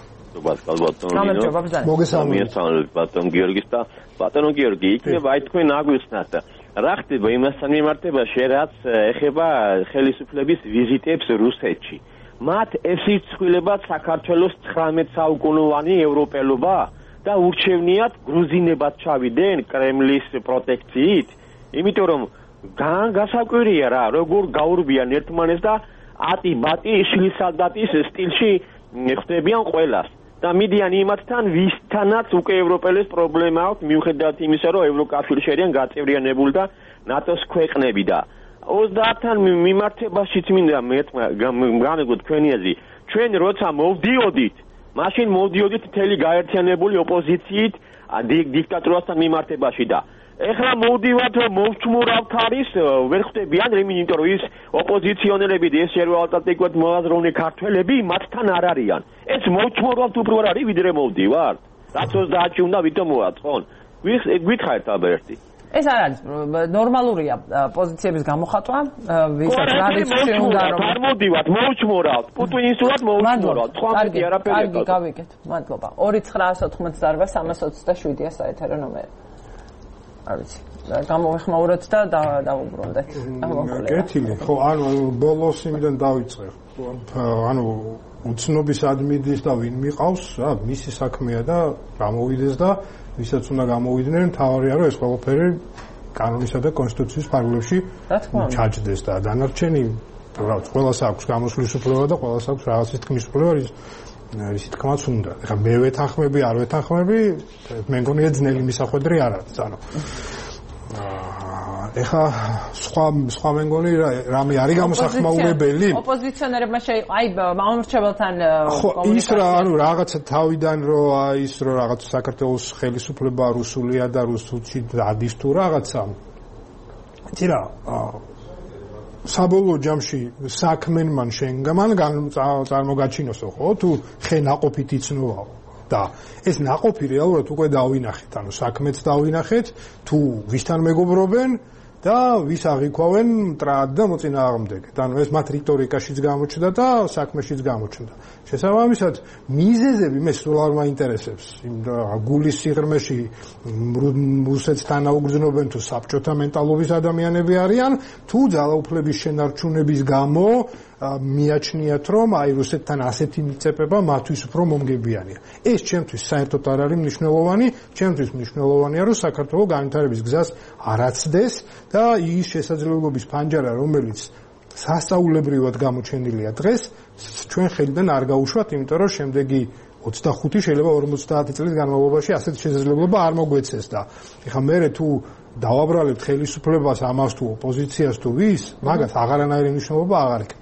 მოგესალმებით ბატონ გიორგის და ბატონო გიორგი, იქნება აი თქვენ აგვიხსნათ რა ხდება იმასთან მიმართებაში, რაც ეხება ხელისუფლების ვიზიტებს რუსეთში. მათ ეს იცვლილებათ საქართველოს ცხრამეტ საუკუნოვანი ევროპელობა და ურჩევნიათ გრუზინებად ჩავიდნენ კრემლის პროტექციით, იმიტომ რომ გასაკვირია რა, როგორ გაურბიან ერთმანეს და ატი-ბატი შლისადატის სტილში ხდებიან ყველას. და მიდიან იმათთან, ვისთანაც უკვე ევროპელებს პრობლემა აქვს, მიუხედავად იმისა, რომ ევროკავშირში არიან გაწევრიანებული და ნატოს ქვეყნები და ოცდაათთან მიმართებაშიც მინდა გამეგოთ თქვენი აზრი. ჩვენ როცა მოვდიოდით, მაშინ მოვდიოდით მთელი გაერთიანებული ოპოზიციით დიქტატურასთან მიმართებაში და ეხლა მოვდივართ, რომ მოვჩმურავთ არის, ვერ ხვდებიან, იმიტომ რომ ის ოპოზიციონერები და ეს ერვალტატიკად მოაზროვნე ქართველები მათთან არ არიან. ეს მოვჩმურავთ უფრო არ არის, ვიდრე მოვდივართ. რაც ოცდაათში უნდა ვითომ მოაწყონ. გითხარით ალბერტი. ეს არ არის ნორმალურია პოზიციების გამოხატვა, ვისაც რა რისკი უნდა რომ არ მოვდივართ, მოვჩმურავთ. პუტინისურად მოვჩმურავთ. სხვა მეტი არაფერი. კარგი, გავიგეთ. მადლობა. ორი ცხრაას ოთხმოცდაარბა სამას ოცდაშვიდია საეთერო ნომერი. არ ვიცი, გამოვეხმაუროთ და დავუბრუნდეთ. კეთილი, ხო, ანუ ბოლოს იმიდან დავიწყე. ანუ უცნობის ადმინის და ვინ მიყავს, რა, მისი საქმეა და გამოვიდეს და ვისაც უნდა გამოვიდნენ, თავარია რომ ეს ყველაფერი კანონისა და კონსტიტუციის ფარგლებში ჩაჯდეს და დანარჩენი რაღაც ყველას აქვს გამოსვლის უფლება და ყველას აქვს რაღაცის თქმის უფლება, რის თქმაც უნდა. ეხლა მე ვეთანხმები, არ ვეთანხმები, მე მგონია ძნელი მისახვედრი არ არის, ანუ ეხა სხვა სხვა მე მგონი რამე არის გამოსახმაურებელი ოპოზიციონერებმა შეი აი მამამრჩეველთან კომუნიკაცია ის რა ანუ რაღაცა თავიდან რო აი ის რო რაღაც საქართველოს ხელისუფლება რუსულია და რუსულში დადის თუ რაღაცა თირა საბოლოო ჯამში საქმენ მან შენგამან წარმოგაჩინოსო ხო თუ ხე ნაყოფით იცნობაო და ეს ნაყოფი რეალურად უკვე დავინახეთ ანუ საქმეც დავინახეთ თუ ვისთან მეგობრობენ და ვის აღიქვავენ მტრად და მოწინააღმდეგეთ. ანუ ეს მათ რიტორიკაშიც გამოჩნდა და საქმეშიც გამოჩნდა. შესაბამისად, მიზეზები მე სულ არ მაინტერესებს. გულის სიღრმეში რუსეთს თანაუგრძნობენ თუ საბჭოთა მენტალობის ადამიანები არიან, თუ ძალაუფლების შენარჩუნების გამო მიაჩნიათ რომ აი რუსეთთან ასეთი მიწებება მათთვის უფრო მომგებიანია. ეს ჩემთვის საერთოდ არ არის მნიშვნელოვანი, ჩემთვის მნიშვნელოვანია რომ საქართველოს განვითარების გზას არ აცდეს და ის შესაძლებლობის ფანჯარა რომელიც სასწაულებრივად გამოჩენილია დღეს ჩვენ ხელიდან არ გაუშვათ, იმიტომ რომ შემდეგი ოცდახუთი შეიძლება ორმოცდაათი წლის განმავლობაში ასეთი შესაძლებლობა არ მოგვეცეს და ეხლა მე თუ დავაბრალებთ ხელისუფლებას ამას თუ ოპოზიციას თუ ვის, მაგას აღარანაირი მნიშვნელობა აღარ ექნება.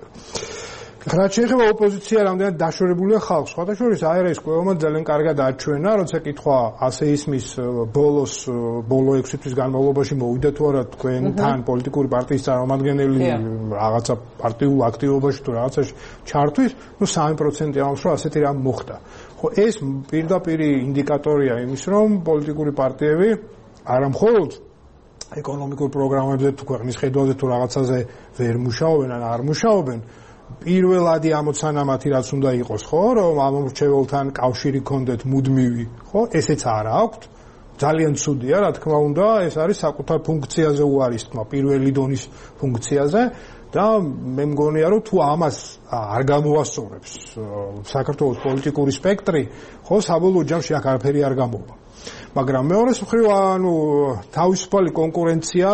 რაც შეეხება ოპოზიცია რამდენად დაშორებულია ხალხს, სხვათა შორის აერეს კვლევამ ძალიან კარგად აჩვენა, როცა კითხვა ასე ისმის ბოლოს ბოლო ექვსი თვის განმავლობაში მოვიდა თუ არა თქვენთან პოლიტიკური პარტიის წარმომადგენელი რაღაცა პარტიულ აქტივობაში თუ რაღაცაში ჩართვის, ნუ სამი პროცენტი ამბობს, რომ ასეთი რამ მოხდა. ხო, ეს პირდაპირ ინდიკატორია იმის, რომ პოლიტიკური პარტიები არა მხოლოდ ეკონომიკურ პროგრამებზე თუ ქვეყნის ხედვაზე თუ რაღაცაზე ვერ მუშაობენ ან არ მუშაობენ პირველადი ამოცანა მათი რაც უნდა იყოს ხო რომ ამომრჩეველთან კავშირი გქონდეთ მუდმივი ხო ესეც არ აქვთ ძალიან ცუდია რა თქმა უნდა ეს არის საკუთარ ფუნქციაზე უარის თქმა პირველი დონის ფუნქციაზე და მე მგონია რომ თუ ამას არ გამოვასწორებს საქართველოს პოლიტიკური სპექტრი ხო საბოლოო ჯამში აქ არაფერი არ გამოვა მაგრამ მეორეს მხრივ ანუ თავისუფალი კონკურენცია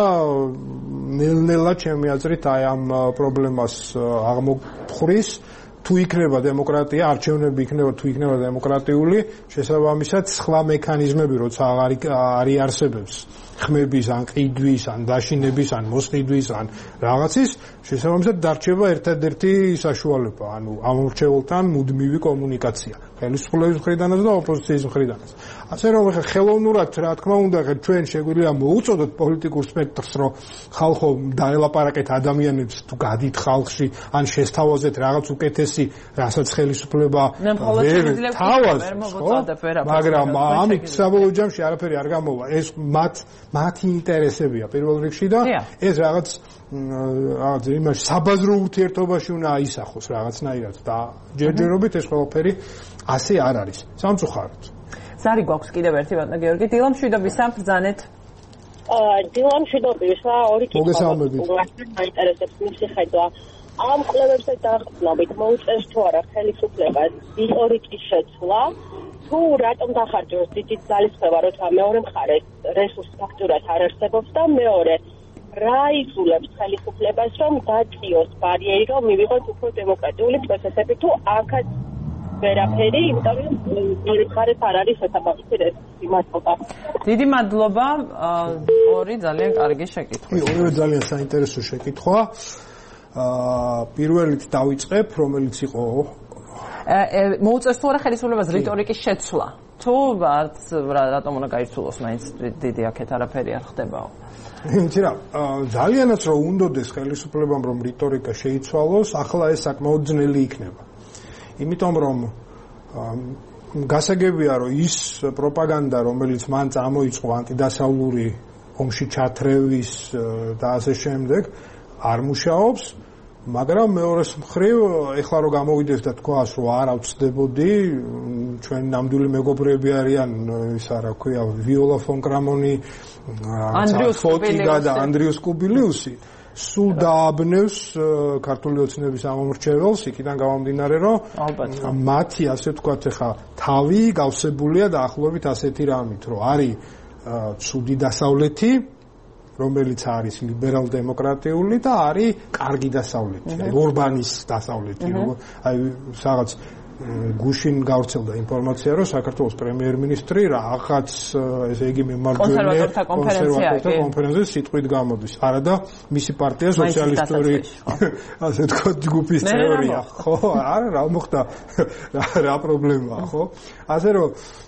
ნელ-ნელა ჩემი აზრით აი ამ პრობლემას აღმოფხრის თუ იქნება დემოკრატია არჩევნები იქნება თუ იქნება დემოკრატიული შესაბამისად სხვა მექანიზმები როცა აღარ არიარსებებს ხმების ან ყიდვის ან დაშინების ან მოსყიდვის ან რაღაცის შესაბამისად დარჩება ერთადერთი საშუალება ანუ ამომრჩეველთან მუდმივი კომუნიკაცია ხელისუფლების მხრიდანაც და ოპოზიციის მხრიდანაც ასე რომ ხა ხელოვნურად რა თქმა უნდა ხა ჩვენ შეგვიძლია მოუწოდოთ პოლიტიკურ სპექტრს რომ ხალხო დაელაპარაკეთ ადამიანებს თუ გადით ხალხში ან შესთავაზეთ რაღაც უკეთესი რასაც ხელისუფლება ვერ თავაზ მაგრამ ამით საბოლოო ჯამში არაფერი არ გამოვა ეს მათ მათი ინტერესებია პირველ რიგში და ეს რაღაც რაღაც იმაში საბაზრო ურთიერთობაში უნდა აისახოს რაღაცნაირად და ჯერჯერობით ეს ყველაფერი ასე არ არის სამწუხაროდ ზარი გვაქვს კიდევ ერთი ბატონო გიორგი დილამშვიდობის სამბრძანეთ აა დილამშვიდობისა ორი კითხვა მაინტერესებს მისი ხედვა ამ კვლევებზე დაყრდნობით მოუწევს თუ არა ხელისუფლებას რიტორიკის შეცვლა თუ რატომ დახარჯოს დიდი ძალისხმევა როცა მეორე მხარეს რესურს ფაქტურად არ არსებობს და მეორე რა იზულებს ხელისუფლებას რომ დაწიოს ბარიერი რომ მივიღოთ უფრო დემოკრატიული პროცესები თუ აქაც ვერაფერი იმიტომ რომ მეორე მხარეს არ არის შესაბამისი რესურსი მართლა დიდი მადლობა ორი ძალიან კარგი შეკითხვა ორივე ძალიან საინტერესო შეკითხვა აა პირველით დავიწყებ რომელიც იყო მოუწევს თუ არა ხელისუფლებას რიტორიკის შეცვლა თუ არც რატომ უნდა გაიცულოს მაინც დიდი აქეთ არაფერი არ ხდებაო იცი რა ძალიანაც რომ უნდოდეს ხელისუფლებამ რომ რიტორიკა შეიცვალოს ახლა ეს საკმაოდ ძნელი იქნება იმიტომ რომ გასაგებია რომ ის პროპაგანდა რომელიც მან წამოიწყო ანტიდასავლური ომში ჩათრევის და ასე შემდეგ არ მუშაობს მაგრამ მეორეს მხრივ ეხლა რომ გამოვიდეს და თქვას რომ არ ავწდებოდი ჩვენ ნამდვილი მეგობრები არიან ისა რა ქვია ვიოლა ფონ კრამონი ანდრიუს ფოტიგა და ანდრიუს კუბილიუსი სულ დააბნევს ქართული ოცნების ამომრჩეველს იქიდან გამომდინარე რომ მათი ასე ვთქვათ ეხა თავი გავსებულია დაახლოებით ასეთი რამით რომ არის ცუდი დასავლეთი რომელიც არის ლიბერალ-დემოკრატიული და არის კარგი დასავლეთი, აი ორბანის დასავლეთი, აი რაღაც გუშინ გავრცელდა ინფორმაცია, რომ საქართველოს პრემიერ-მინისტრი რაღაც ესე იგი მემარჯვენე კონსერვატორთა კონფერენციაში სიტყვით გამოდის. არა და მისი პარტია სოციალისტური ასე თქვა ჯგუფის წევრია. ხო, არა რა მოხდა? რა პრობლემაა, ხო? ასე რომ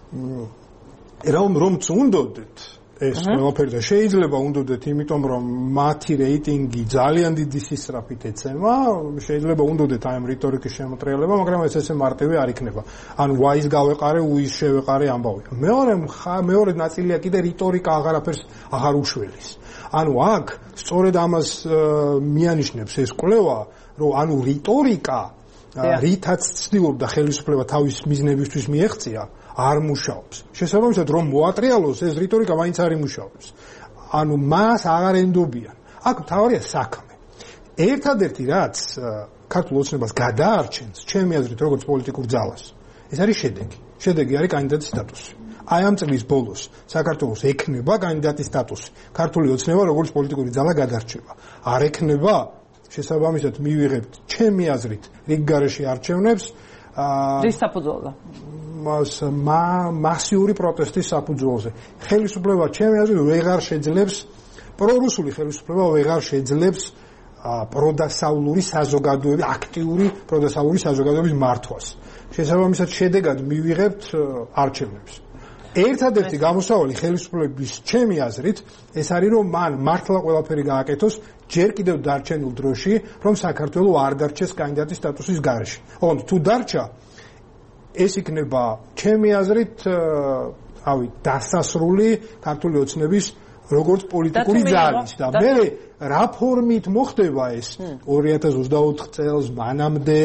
რომ რომ წუნდოდეთ ეს ყველაფერი და შეიძლება უნდოდეთ, იმიტომ რომ მათი რეიტინგი ძალიან დიდი სისწრაფით ეცემა, შეიძლება უნდოდეთ აი ამ რიტორიკის შემოტრიალება, მაგრამ ეს ესე მარტივი არ იქნება. ანუ ვაის გავეყარე, უის შევეყარე ამბავი. მეორე მეორე ნაწილია კიდე რიტორიკა აღარაფერს აღარ უშველის. ანუ აქ სწორედ ამას მიანიშნებს ეს კვლევა, რომ ანუ რიტორიკა რითაც ცდილობდა ხელისუფლება თავის მიზნებისთვის მიეღწია, არ მუშაობს. შესაბამისად, რომ მოატრიალოს ეს რიტორიკა მაინც არ იმუშაობს. ანუ მას აღარ ენდობიან. აქ მთავარია საქმე. ერთადერთი რაც ქართულ ოცნებას გადაარჩენს, ჩემი აზრით, როგორც პოლიტიკურ ძალას, ეს არის შედეგი. შედეგი არის კანდიდატის სტატუსი. აი ამ წლის ბოლოს საქართველოს ექნება კანდიდატის სტატუსი. ქართული ოცნება როგორც პოლიტიკური ძალა გადარჩება. არ ექნება, შესაბამისად მივიღებთ ჩემი აზრით რიგ გარეშე არჩევნებს რის საფუძველზე? მას მასიური პროტესტის საფუძველზე. ხელისუფლება ჩემი აზრით ვეღარ შეძლებს პრორუსული ხელისუფლება ვეღარ შეძლებს პროდასავლური საზოგადოების აქტიური პროდასავლური საზოგადოების მართვას. შესაბამისად შედეგად მივიღებთ არჩევნებს. ერთადერთი გამოსავალი ხელისუფლების ჩემი აზრით ეს არის რომ მან მართლა ყველაფერი გააკეთოს ჯერ კიდევ დარჩენილ დროში რომ საქართველოს არ დარჩეს კანდიდატის სტატუსის გარეშე. ოღონდ თუ დარჩა ეს იქნება ჩემი აზრით ავი დასასრული ქართული ოცნების როგორც პოლიტიკური ძალის და მე რა ფორმით მოხდება ეს ორი ათას ოცდაოთხ წელს მანამდე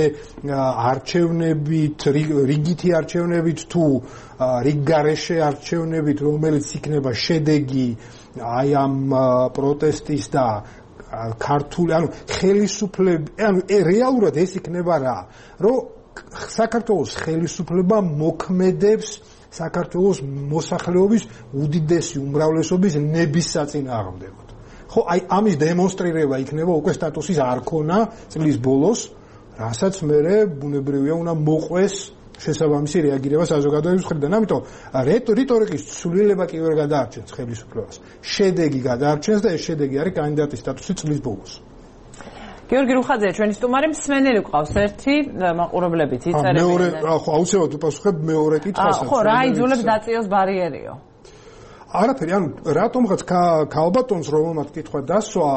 არჩევნებით რიგითი არჩევნებით თუ რიგგარეშე არჩევნებით რომელიც იქნება შედეგი აი ამ პროტესტის და ქართული ანუ ხელისუფლება ანუ რეალურად ეს იქნება რა რომ საქართველოს ხელისუფლება მოქმედებს საქართველოს მოსახლეობის უდიდესი უმრავლესობის ნების საწინააღმდეგოდ. ხო, აი ამის დემონსტრირება იქნება უკვე სტატუსის არქონა წლის ბოლოს, რასაც მერე ბუნებრივია უნდა მოყვეს შესაბამისი რეაგირება საზოგადოების მხრიდან. ამიტომ რიტორიკის ცვლილება კი ვერ გადაარჩენს ხელისუფლებას. შედეგი გადაარჩენს და ეს შედეგი არის კანდიდატის სტატუსი წლის ბოლოს. გიორგი რუხაძე, ჩვენი სტუმარი მსმენელი გვყავს ერთი მაყურებლებით იწერებიან. მეორე, ხო, აუცილებლად უპასუხებ მეორე კითხვასაც. ხო, რა იძულებს დაწიოს ბარიერიო? არაფერი, ანუ რატომღაც ქალბატონს რომელმაც კითხვა დასვა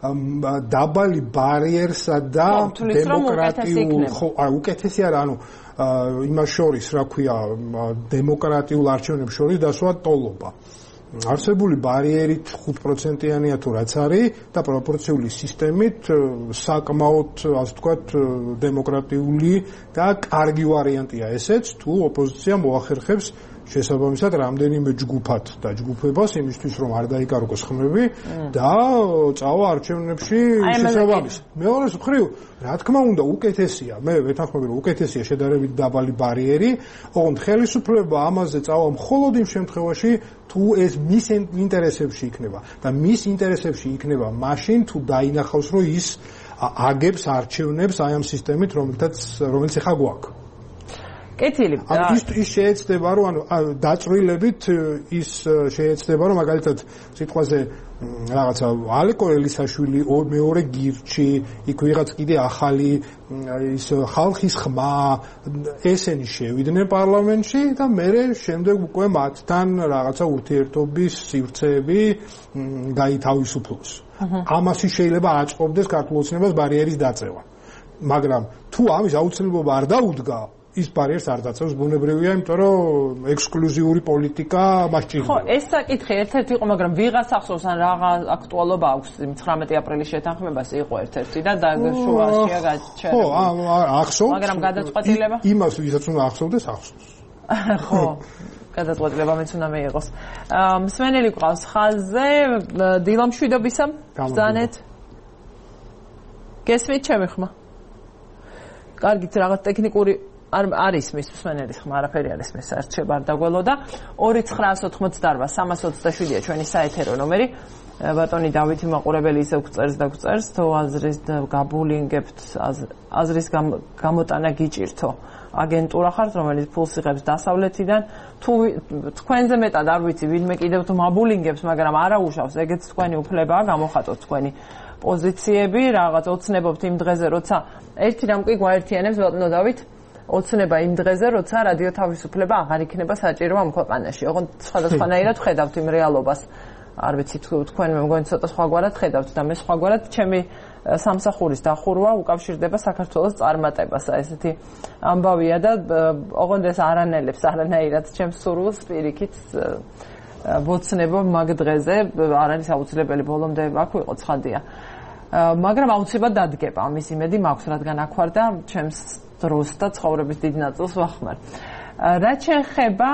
დაბალი ბარიერსა და დემოკრატიულ ხო, უკეთესი არა, ანუ იმას შორის, რა ქვია, დემოკრატიულ არჩევნებს შორის დასვა ტოლობა. არსებული ბარიერით ხუთ პროცენტიანია თუ რაც არის და პროპორციული სისტემით საკმაოდ ასე ვთქვათ დემოკრატიული და კარგი ვარიანტია ესეც თუ ოპოზიცია მოახერხებს შესაბამისად რამდენიმე ჯგუფად და ჯგუფებას იმისთვის რომ არ დაიკარგოს ხმები და წავა არჩევნებში შესაბამისად. მეორე მხრივ, რა თქმა უნდა, უკეთესია, მე ვეთანხმები რომ უკეთესია შედარებით დაბალი ბარიერი, ოღონდ ხელისუფლება ამაზე წავა მხოლოდ იმ შემთხვევაში, თუ ეს მის ინტერესებში იქნება და მის ინტერესებში იქნება მაშინ თუ დაინახავს რომ ის აგებს არჩევნებს აი ამ სისტემით რომელთაც რომელიც ახლა გვაქვს. კეთილი. ის ის შეეცდება რომ ანუ დაწვრილებით ის შეეცდება რომ მაგალითად სიტყვაზე რაღაცა ალეკო ელისაშვილი მეორე გირჩი იქ ვიღაც კიდე ახალი ის ხალხის ხმა ესენი შევიდნენ პარლამენტში და მერე შემდეგ უკვე მათთან რაღაცა ურთიერთობის სივრცეები გაითავისუფლოს. ამაში შეიძლება აწყობდეს ქართულ ოცნებას ბარიერის დაწევა. მაგრამ თუ ამის აუცილებლობა არ დაუდგა ის ბარიერს არ დაწევს ბუნებრივია, იმიტომ რომ ექსკლუზიური პოლიტიკა მას ჭირდება. ხო, ეს საკითხი ერთ-ერთი იყო, მაგრამ ვიღაც ახსოვს ან რა აქტუალობა აქვს ცხრამეტი აპრილის შეთანხმებას იყო ერთ-ერთი და შუაშია გაჩერებული. ხო, ახსოვს. მაგრამ გადაწყვეტილება? იმას ვისაც უნდა ახსოვდეს, ახსოვს. ხო. გადაწყვეტილება მეც უნდა მიიღოს. მსმენელი გვყავს ხაზზე, დილამშვიდობისა. ბრძანეთ. გესმით ჩემი ხმა? კარგით, რაღაც ტექნიკური არ არის მის მსმენელის ხმა, არაფერი არის მის არჩევა არ დაგველოდა. ორი ცხრაას ოთხმოცდაარბა სამას ოცდაშვიდია ჩვენი საეთერო ნომერი. ბატონი დავითი მაყურებელი ისე გვწერს და გვწერს, თუ აზრის გაბულინგებთ, აზრის გამოტანა გიჭირთო. აგენტურა ხართ, რომელიც ფულს იღებს დასავლეთიდან, თუ თქვენზე მეტად არ ვიცი, ვინმე კიდევ თუ მაბულინგებს, მაგრამ არა უშავს, ეგეც თქვენი უფლებაა, გამოხატოთ თქვენი პოზიციები, რაღაც ოცნებობთ იმ დღეზე, როცა ერთი რამ კი გვაერთიანებს, ბატონო დავით, ოცნება იმ დღეზე, როცა რადიო თავისუფლება აღარ იქნება საჭირო ამ ქვეყანაში. ოღონდ სხვადასხვანაირად ხედავთ იმ რეალობას. არ ვიცი თუ თქვენ მე მგონი ცოტა სხვაგვარად ხედავთ და მე სხვაგვარად ჩემი სამსახურის დახურვა უკავშირდება საქართველოს წარმატებას. ესეთი ამბავია და ოღონდ ეს არანელებს არანაირად ჩემს სურვილს პირიქით ვოცნებო მაგ დღეზე არ არის აუცილებელი ბოლომდე აქ ვიყო ცხადია. მაგრამ აუცილებლად დადგება ამის იმედი მაქვს, რადგან აქ ვარ და ჩემს დროს და ცხოვრების დიდ ნაწილს ვახმარ. რაც შეეხება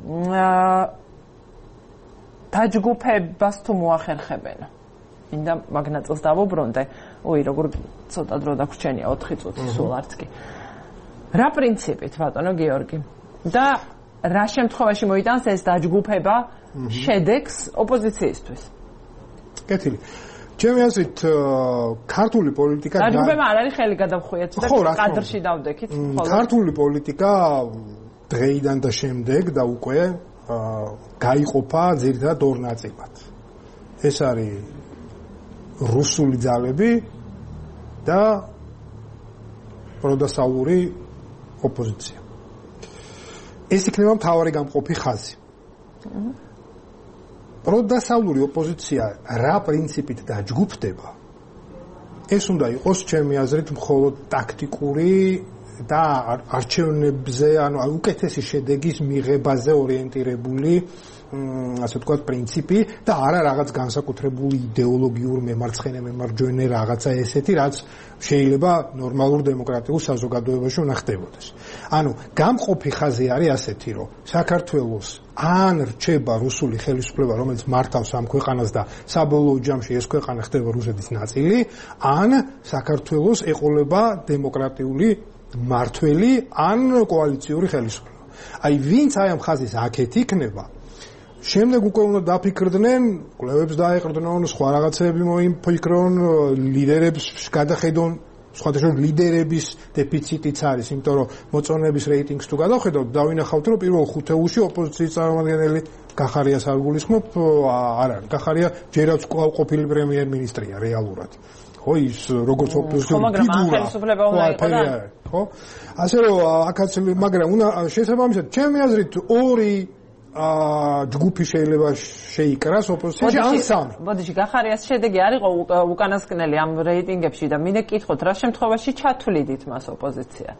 დაჯგუფებას თუ მოახერხებენო. მინდა მაგ ნაწილს დავუბრუნდე. ой, როგორ ცოტა დრო დაგვრჩენია ოთხი წუთი სულ არც კი. რა პრინციპით, ბატონო გიორგი? და რა შემთხვევაში მოიტანს ეს დაჯგუფება შედეგს ოპოზიციისთვის? კეთილი. ჩემი აზრით, ქართული პოლიტიკა დაჯგუფება არ არის ხელი გადავხვიეთ და კადრში დავდექით. ქართული პოლიტიკა დღეიდან და შემდეგ და უკვე გაიყოფა ძირითადად ორ ნაწილად. ეს არის რუსული ძალები და პროდასავლური ოპოზიცია. ეს იქნება მთავარი გამყოფი ხაზი. პროდასავლური ოპოზიცია რა პრინციპით დაჯგუფდება? ეს უნდა იყოს ჩემი აზრით მხოლოდ ტაქტიკური და არჩევნებზე, ანუ უკეთესი შედეგის მიღებაზე ორიენტირებული, ასე ვთქვათ, პრინციპი და არა რაღაც განსაკუთრებული იდეოლოგიურ მემარცხენე მემარჯვენე რაღაცა ესეთი, რაც შეიძლება ნორმალურ დემოკრატიულ საზოგადოებაში უნდა ხდებოდეს. ანუ გამყოფი ხაზი არის ასეთი, რომ საქართველოს ან რჩება რუსული ხელისუფლება, რომელიც მართავს ამ ქვეყანას და საბოლოო ჯამში ეს ქვეყანა ხდება რუსეთის ნაწილი, ან საქართველოს ეყოლება დემოკრატიული მართველი ან კოალიციური ხელისუფლება. აი ვინც აი ამ ხაზის აქეთ იქნება, შემდეგ უკვე უნდა დაფიქრდნენ, კვლევებს დაეყრდნონ, სხვა რაღაცები მოიფიქრონ, ლიდერებს გადახედონ, სხვადასხვა ლიდერების დეფიციტიც არის, იმიტომ რომ მოწონების რეიტინგს თუ გადავხედავთ, დავინახავთ, რომ პირველ ხუთეულში ოპოზიციის წარმომადგენელი გახარია სარგულისხმობ არ არის. გახარია ჯერაც ყოფილი პრემიერ-მინისტრია რეალურად. ხო ის როგორც ოპოზიციური ფიგურა ხო ასე რომ აქაც მაგრამ უნდა შესაბამისად ჩემი აზრით ორი ჯგუფი შეიძლება შეიკრას ოპოზიციაში ან სამი. ბოდიში გახარიას შედეგი არ იყო უკანასკნელი ამ რეიტინგებში და მინდა კითხოთ რა შემთხვევაში ჩათვლიდით მას ოპოზიციად?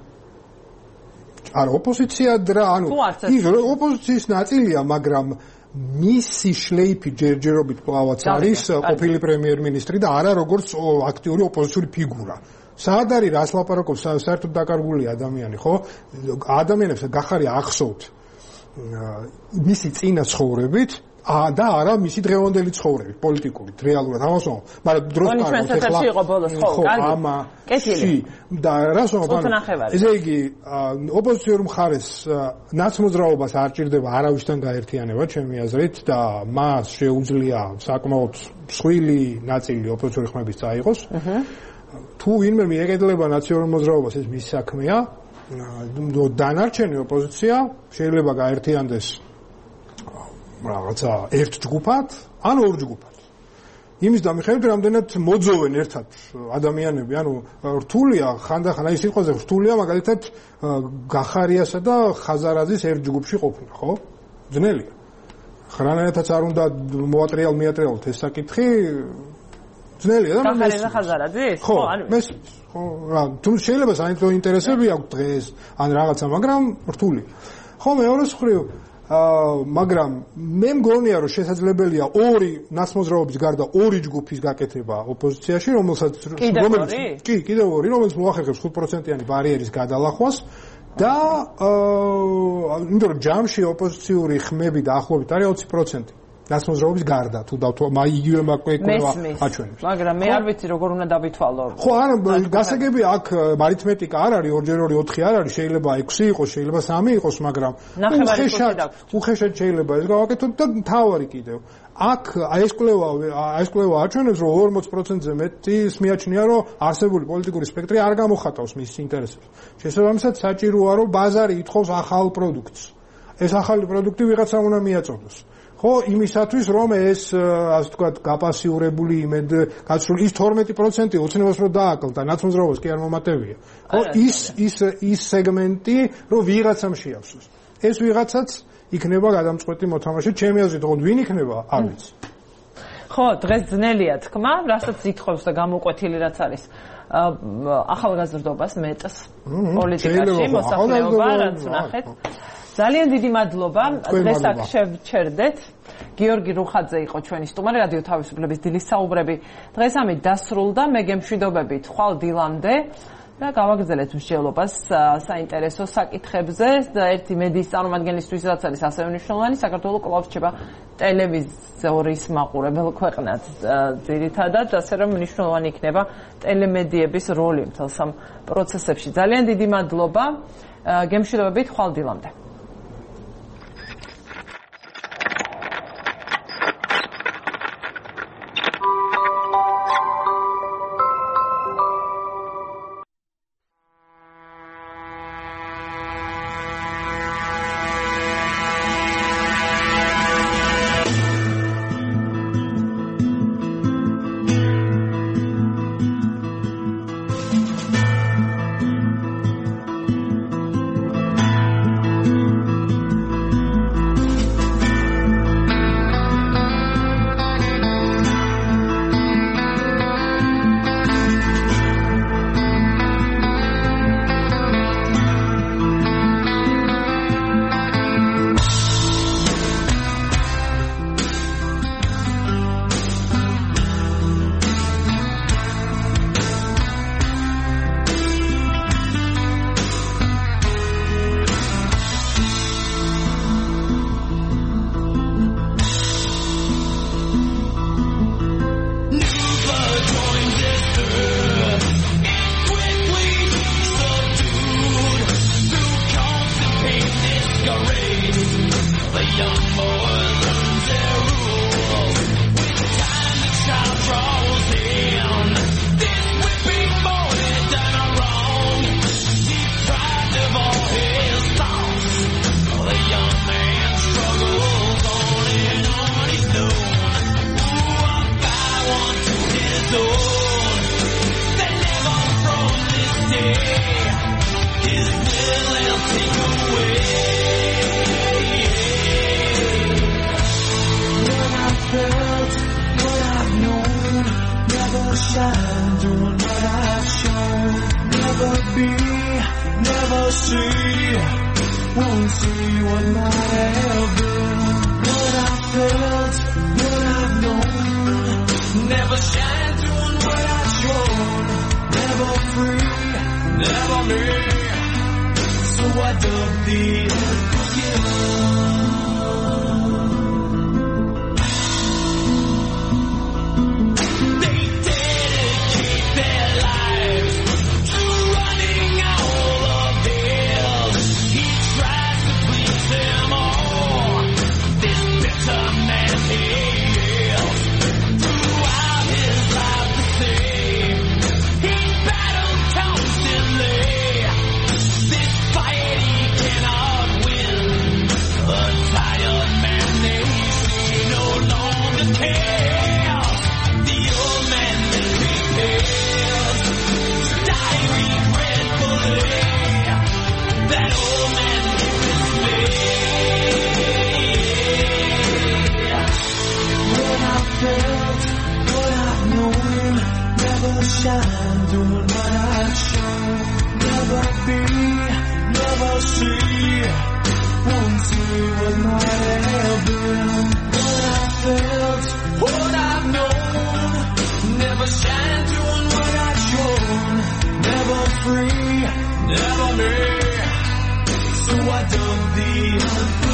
არა ოპოზიციად რა ანუ ის ოპოზიციის ნაწილია მაგრამ მისი შლეიფი ჯერჯერობით კლავაც არის ყოფილი პრემიერ-მინისტრი და არა როგორც აქტიური ოპოზიციური ფიგურა. საად არის რას ლაპარაკობს საერთოდ დაკარგული ადამიანი, ხო? ადამიანებს გახარია ახსოვთ მისი წინა ცხოვრებით და არა მისი დღევანდელი ცხოვრებით, პოლიტიკურით, რეალურად ამას ვამბობ. მაგრამ დროს კარგავს ახლა. იყო ბოლოს, ხო, კარგი. ამა კეთილი. და რას ვამბობ? ესე იგი, ოპოზიციურ მხარეს ნაცმოძრაობას არ ჭირდება არავისთან გაერთიანება, ჩემი აზრით, და მას შეუძლია საკმაოდ მსხვილი ნაწილი ოპოზიციური ხმების წაიღოს. თუ ვინმე მიეკედლება ნაციონალურ მოძრაობას, ეს მის საქმეა. დანარჩენი ოპოზიცია შეიძლება გაერთიანდეს რაღაცა ერთ ჯგუფად, ან ორ ჯგუფად. იმის დამიხევით, რამდენად მოძოვენ ერთად ადამიანები, ანუ რთულია ხანდახან აი სიტყვაზე რთულია მაგალითად გახარიასა და ხაზარაძის ერთ ჯგუფში ყოფნა, ხო? ძნელია. ხრანაეთაც არ უნდა მოატრიალ მიატრიალოთ ეს საკითხი. ძნელია და გახარია და ხაზარაძის? ხო, მეს ხო, რა, თუ შეიძლება საინტერესო ინტერესები აქვს დღეს ან რაღაცა, მაგრამ რთული. ხო, მეორე მხრივ მაგრამ მე მგონია რომ შესაძლებელია ორი ნაცმოძრაობის გარდა ორი ჯგუფის გაკეთება ოპოზიციაში, რომელსაც რომელიც კი, კიდევ ორი, რომელიც მოახერხებს ხუთ პროცენტიანი ბარიერის გადალახვას და აა იმიტომ რომ ჯამში ოპოზიციური ხმები დაახლოებით არის ოცი პროცენტი. ნაცნობრობის გარდა თუ დავთვალ იგივე მაკვეკვევა აჩვენებს. მაგრამ მე არ ვიცი როგორ უნდა დავითვალო. ხო, არა, გასაგები აქ არითმეტიკა არ არის, ორ ჯერ ორი ოთხი არ არის, შეიძლება ექვსი იყოს, შეიძლება სამი იყოს, მაგრამ უხეშად უხეშად შეიძლება ეს გავაკეთოთ და მთავარი კიდევ. აქ აი ეს კვლევა აი ეს კვლევა აჩვენებს, რომ ორმოც პროცენტზე მეტის მიაჩნია, რომ არსებული პოლიტიკური სპექტრი არ გამოხატავს მის ინტერესებს. შესაბამისად, საჭიროა, რომ ბაზარი ითხოვს ახალ პროდუქტს. ეს ახალი პროდუქტი ვიღაცამ უნდა მიაწოდოს. ხო, იმისათვის, რომ ეს, ასე ვთქვათ, გაპასიურებული იმედ გაცრული ის თორმეტი პროცენტი ოცნებას რო დააკლდა, ნაცნობრობას კი არ მომატებია. ხო, ის ის ის სეგმენტი, რომ ვიღაცამ შეავსოს. ეს ვიღაცაც იქნება გადამწყვეტი მოთამაშე, ჩემი აზრით, თქო, ვინ იქნება, არ ვიცი. ხო, დღეს ძნელია თქმა, რასაც ითხოვს და გამოკვეთილი რაც არის. ახალგაზრდობას მეტს პოლიტიკაში მოსახლეობა რაც ნახეთ. ძალიან დიდი მადლობა. დღეს აქ შევჩერდეთ. გიორგი რუხაძე იყო ჩვენი სტუმარი, რადიო თავისუფლების დილის საუბრები. დღეს ამით დასრულდა. მე გემშვიდობებით ხვალ დილამდე და გავაგრძელეთ მსჯელობას საინტერესო საკითხებზე და ერთი მედიის წარმომადგენლისთვის რაც არის ასევე მნიშვნელოვანი, საქართველოს კვლავ რჩება ტელევიზორის მაყურებელ ქვეყნად ძირითადად, ასე რომ მნიშვნელოვანი იქნება ტელემედიების როლი მთელს ამ პროცესებში. ძალიან დიდი მადლობა. გემშვიდობებით ხვალ დილამდე. Never me, so I don't the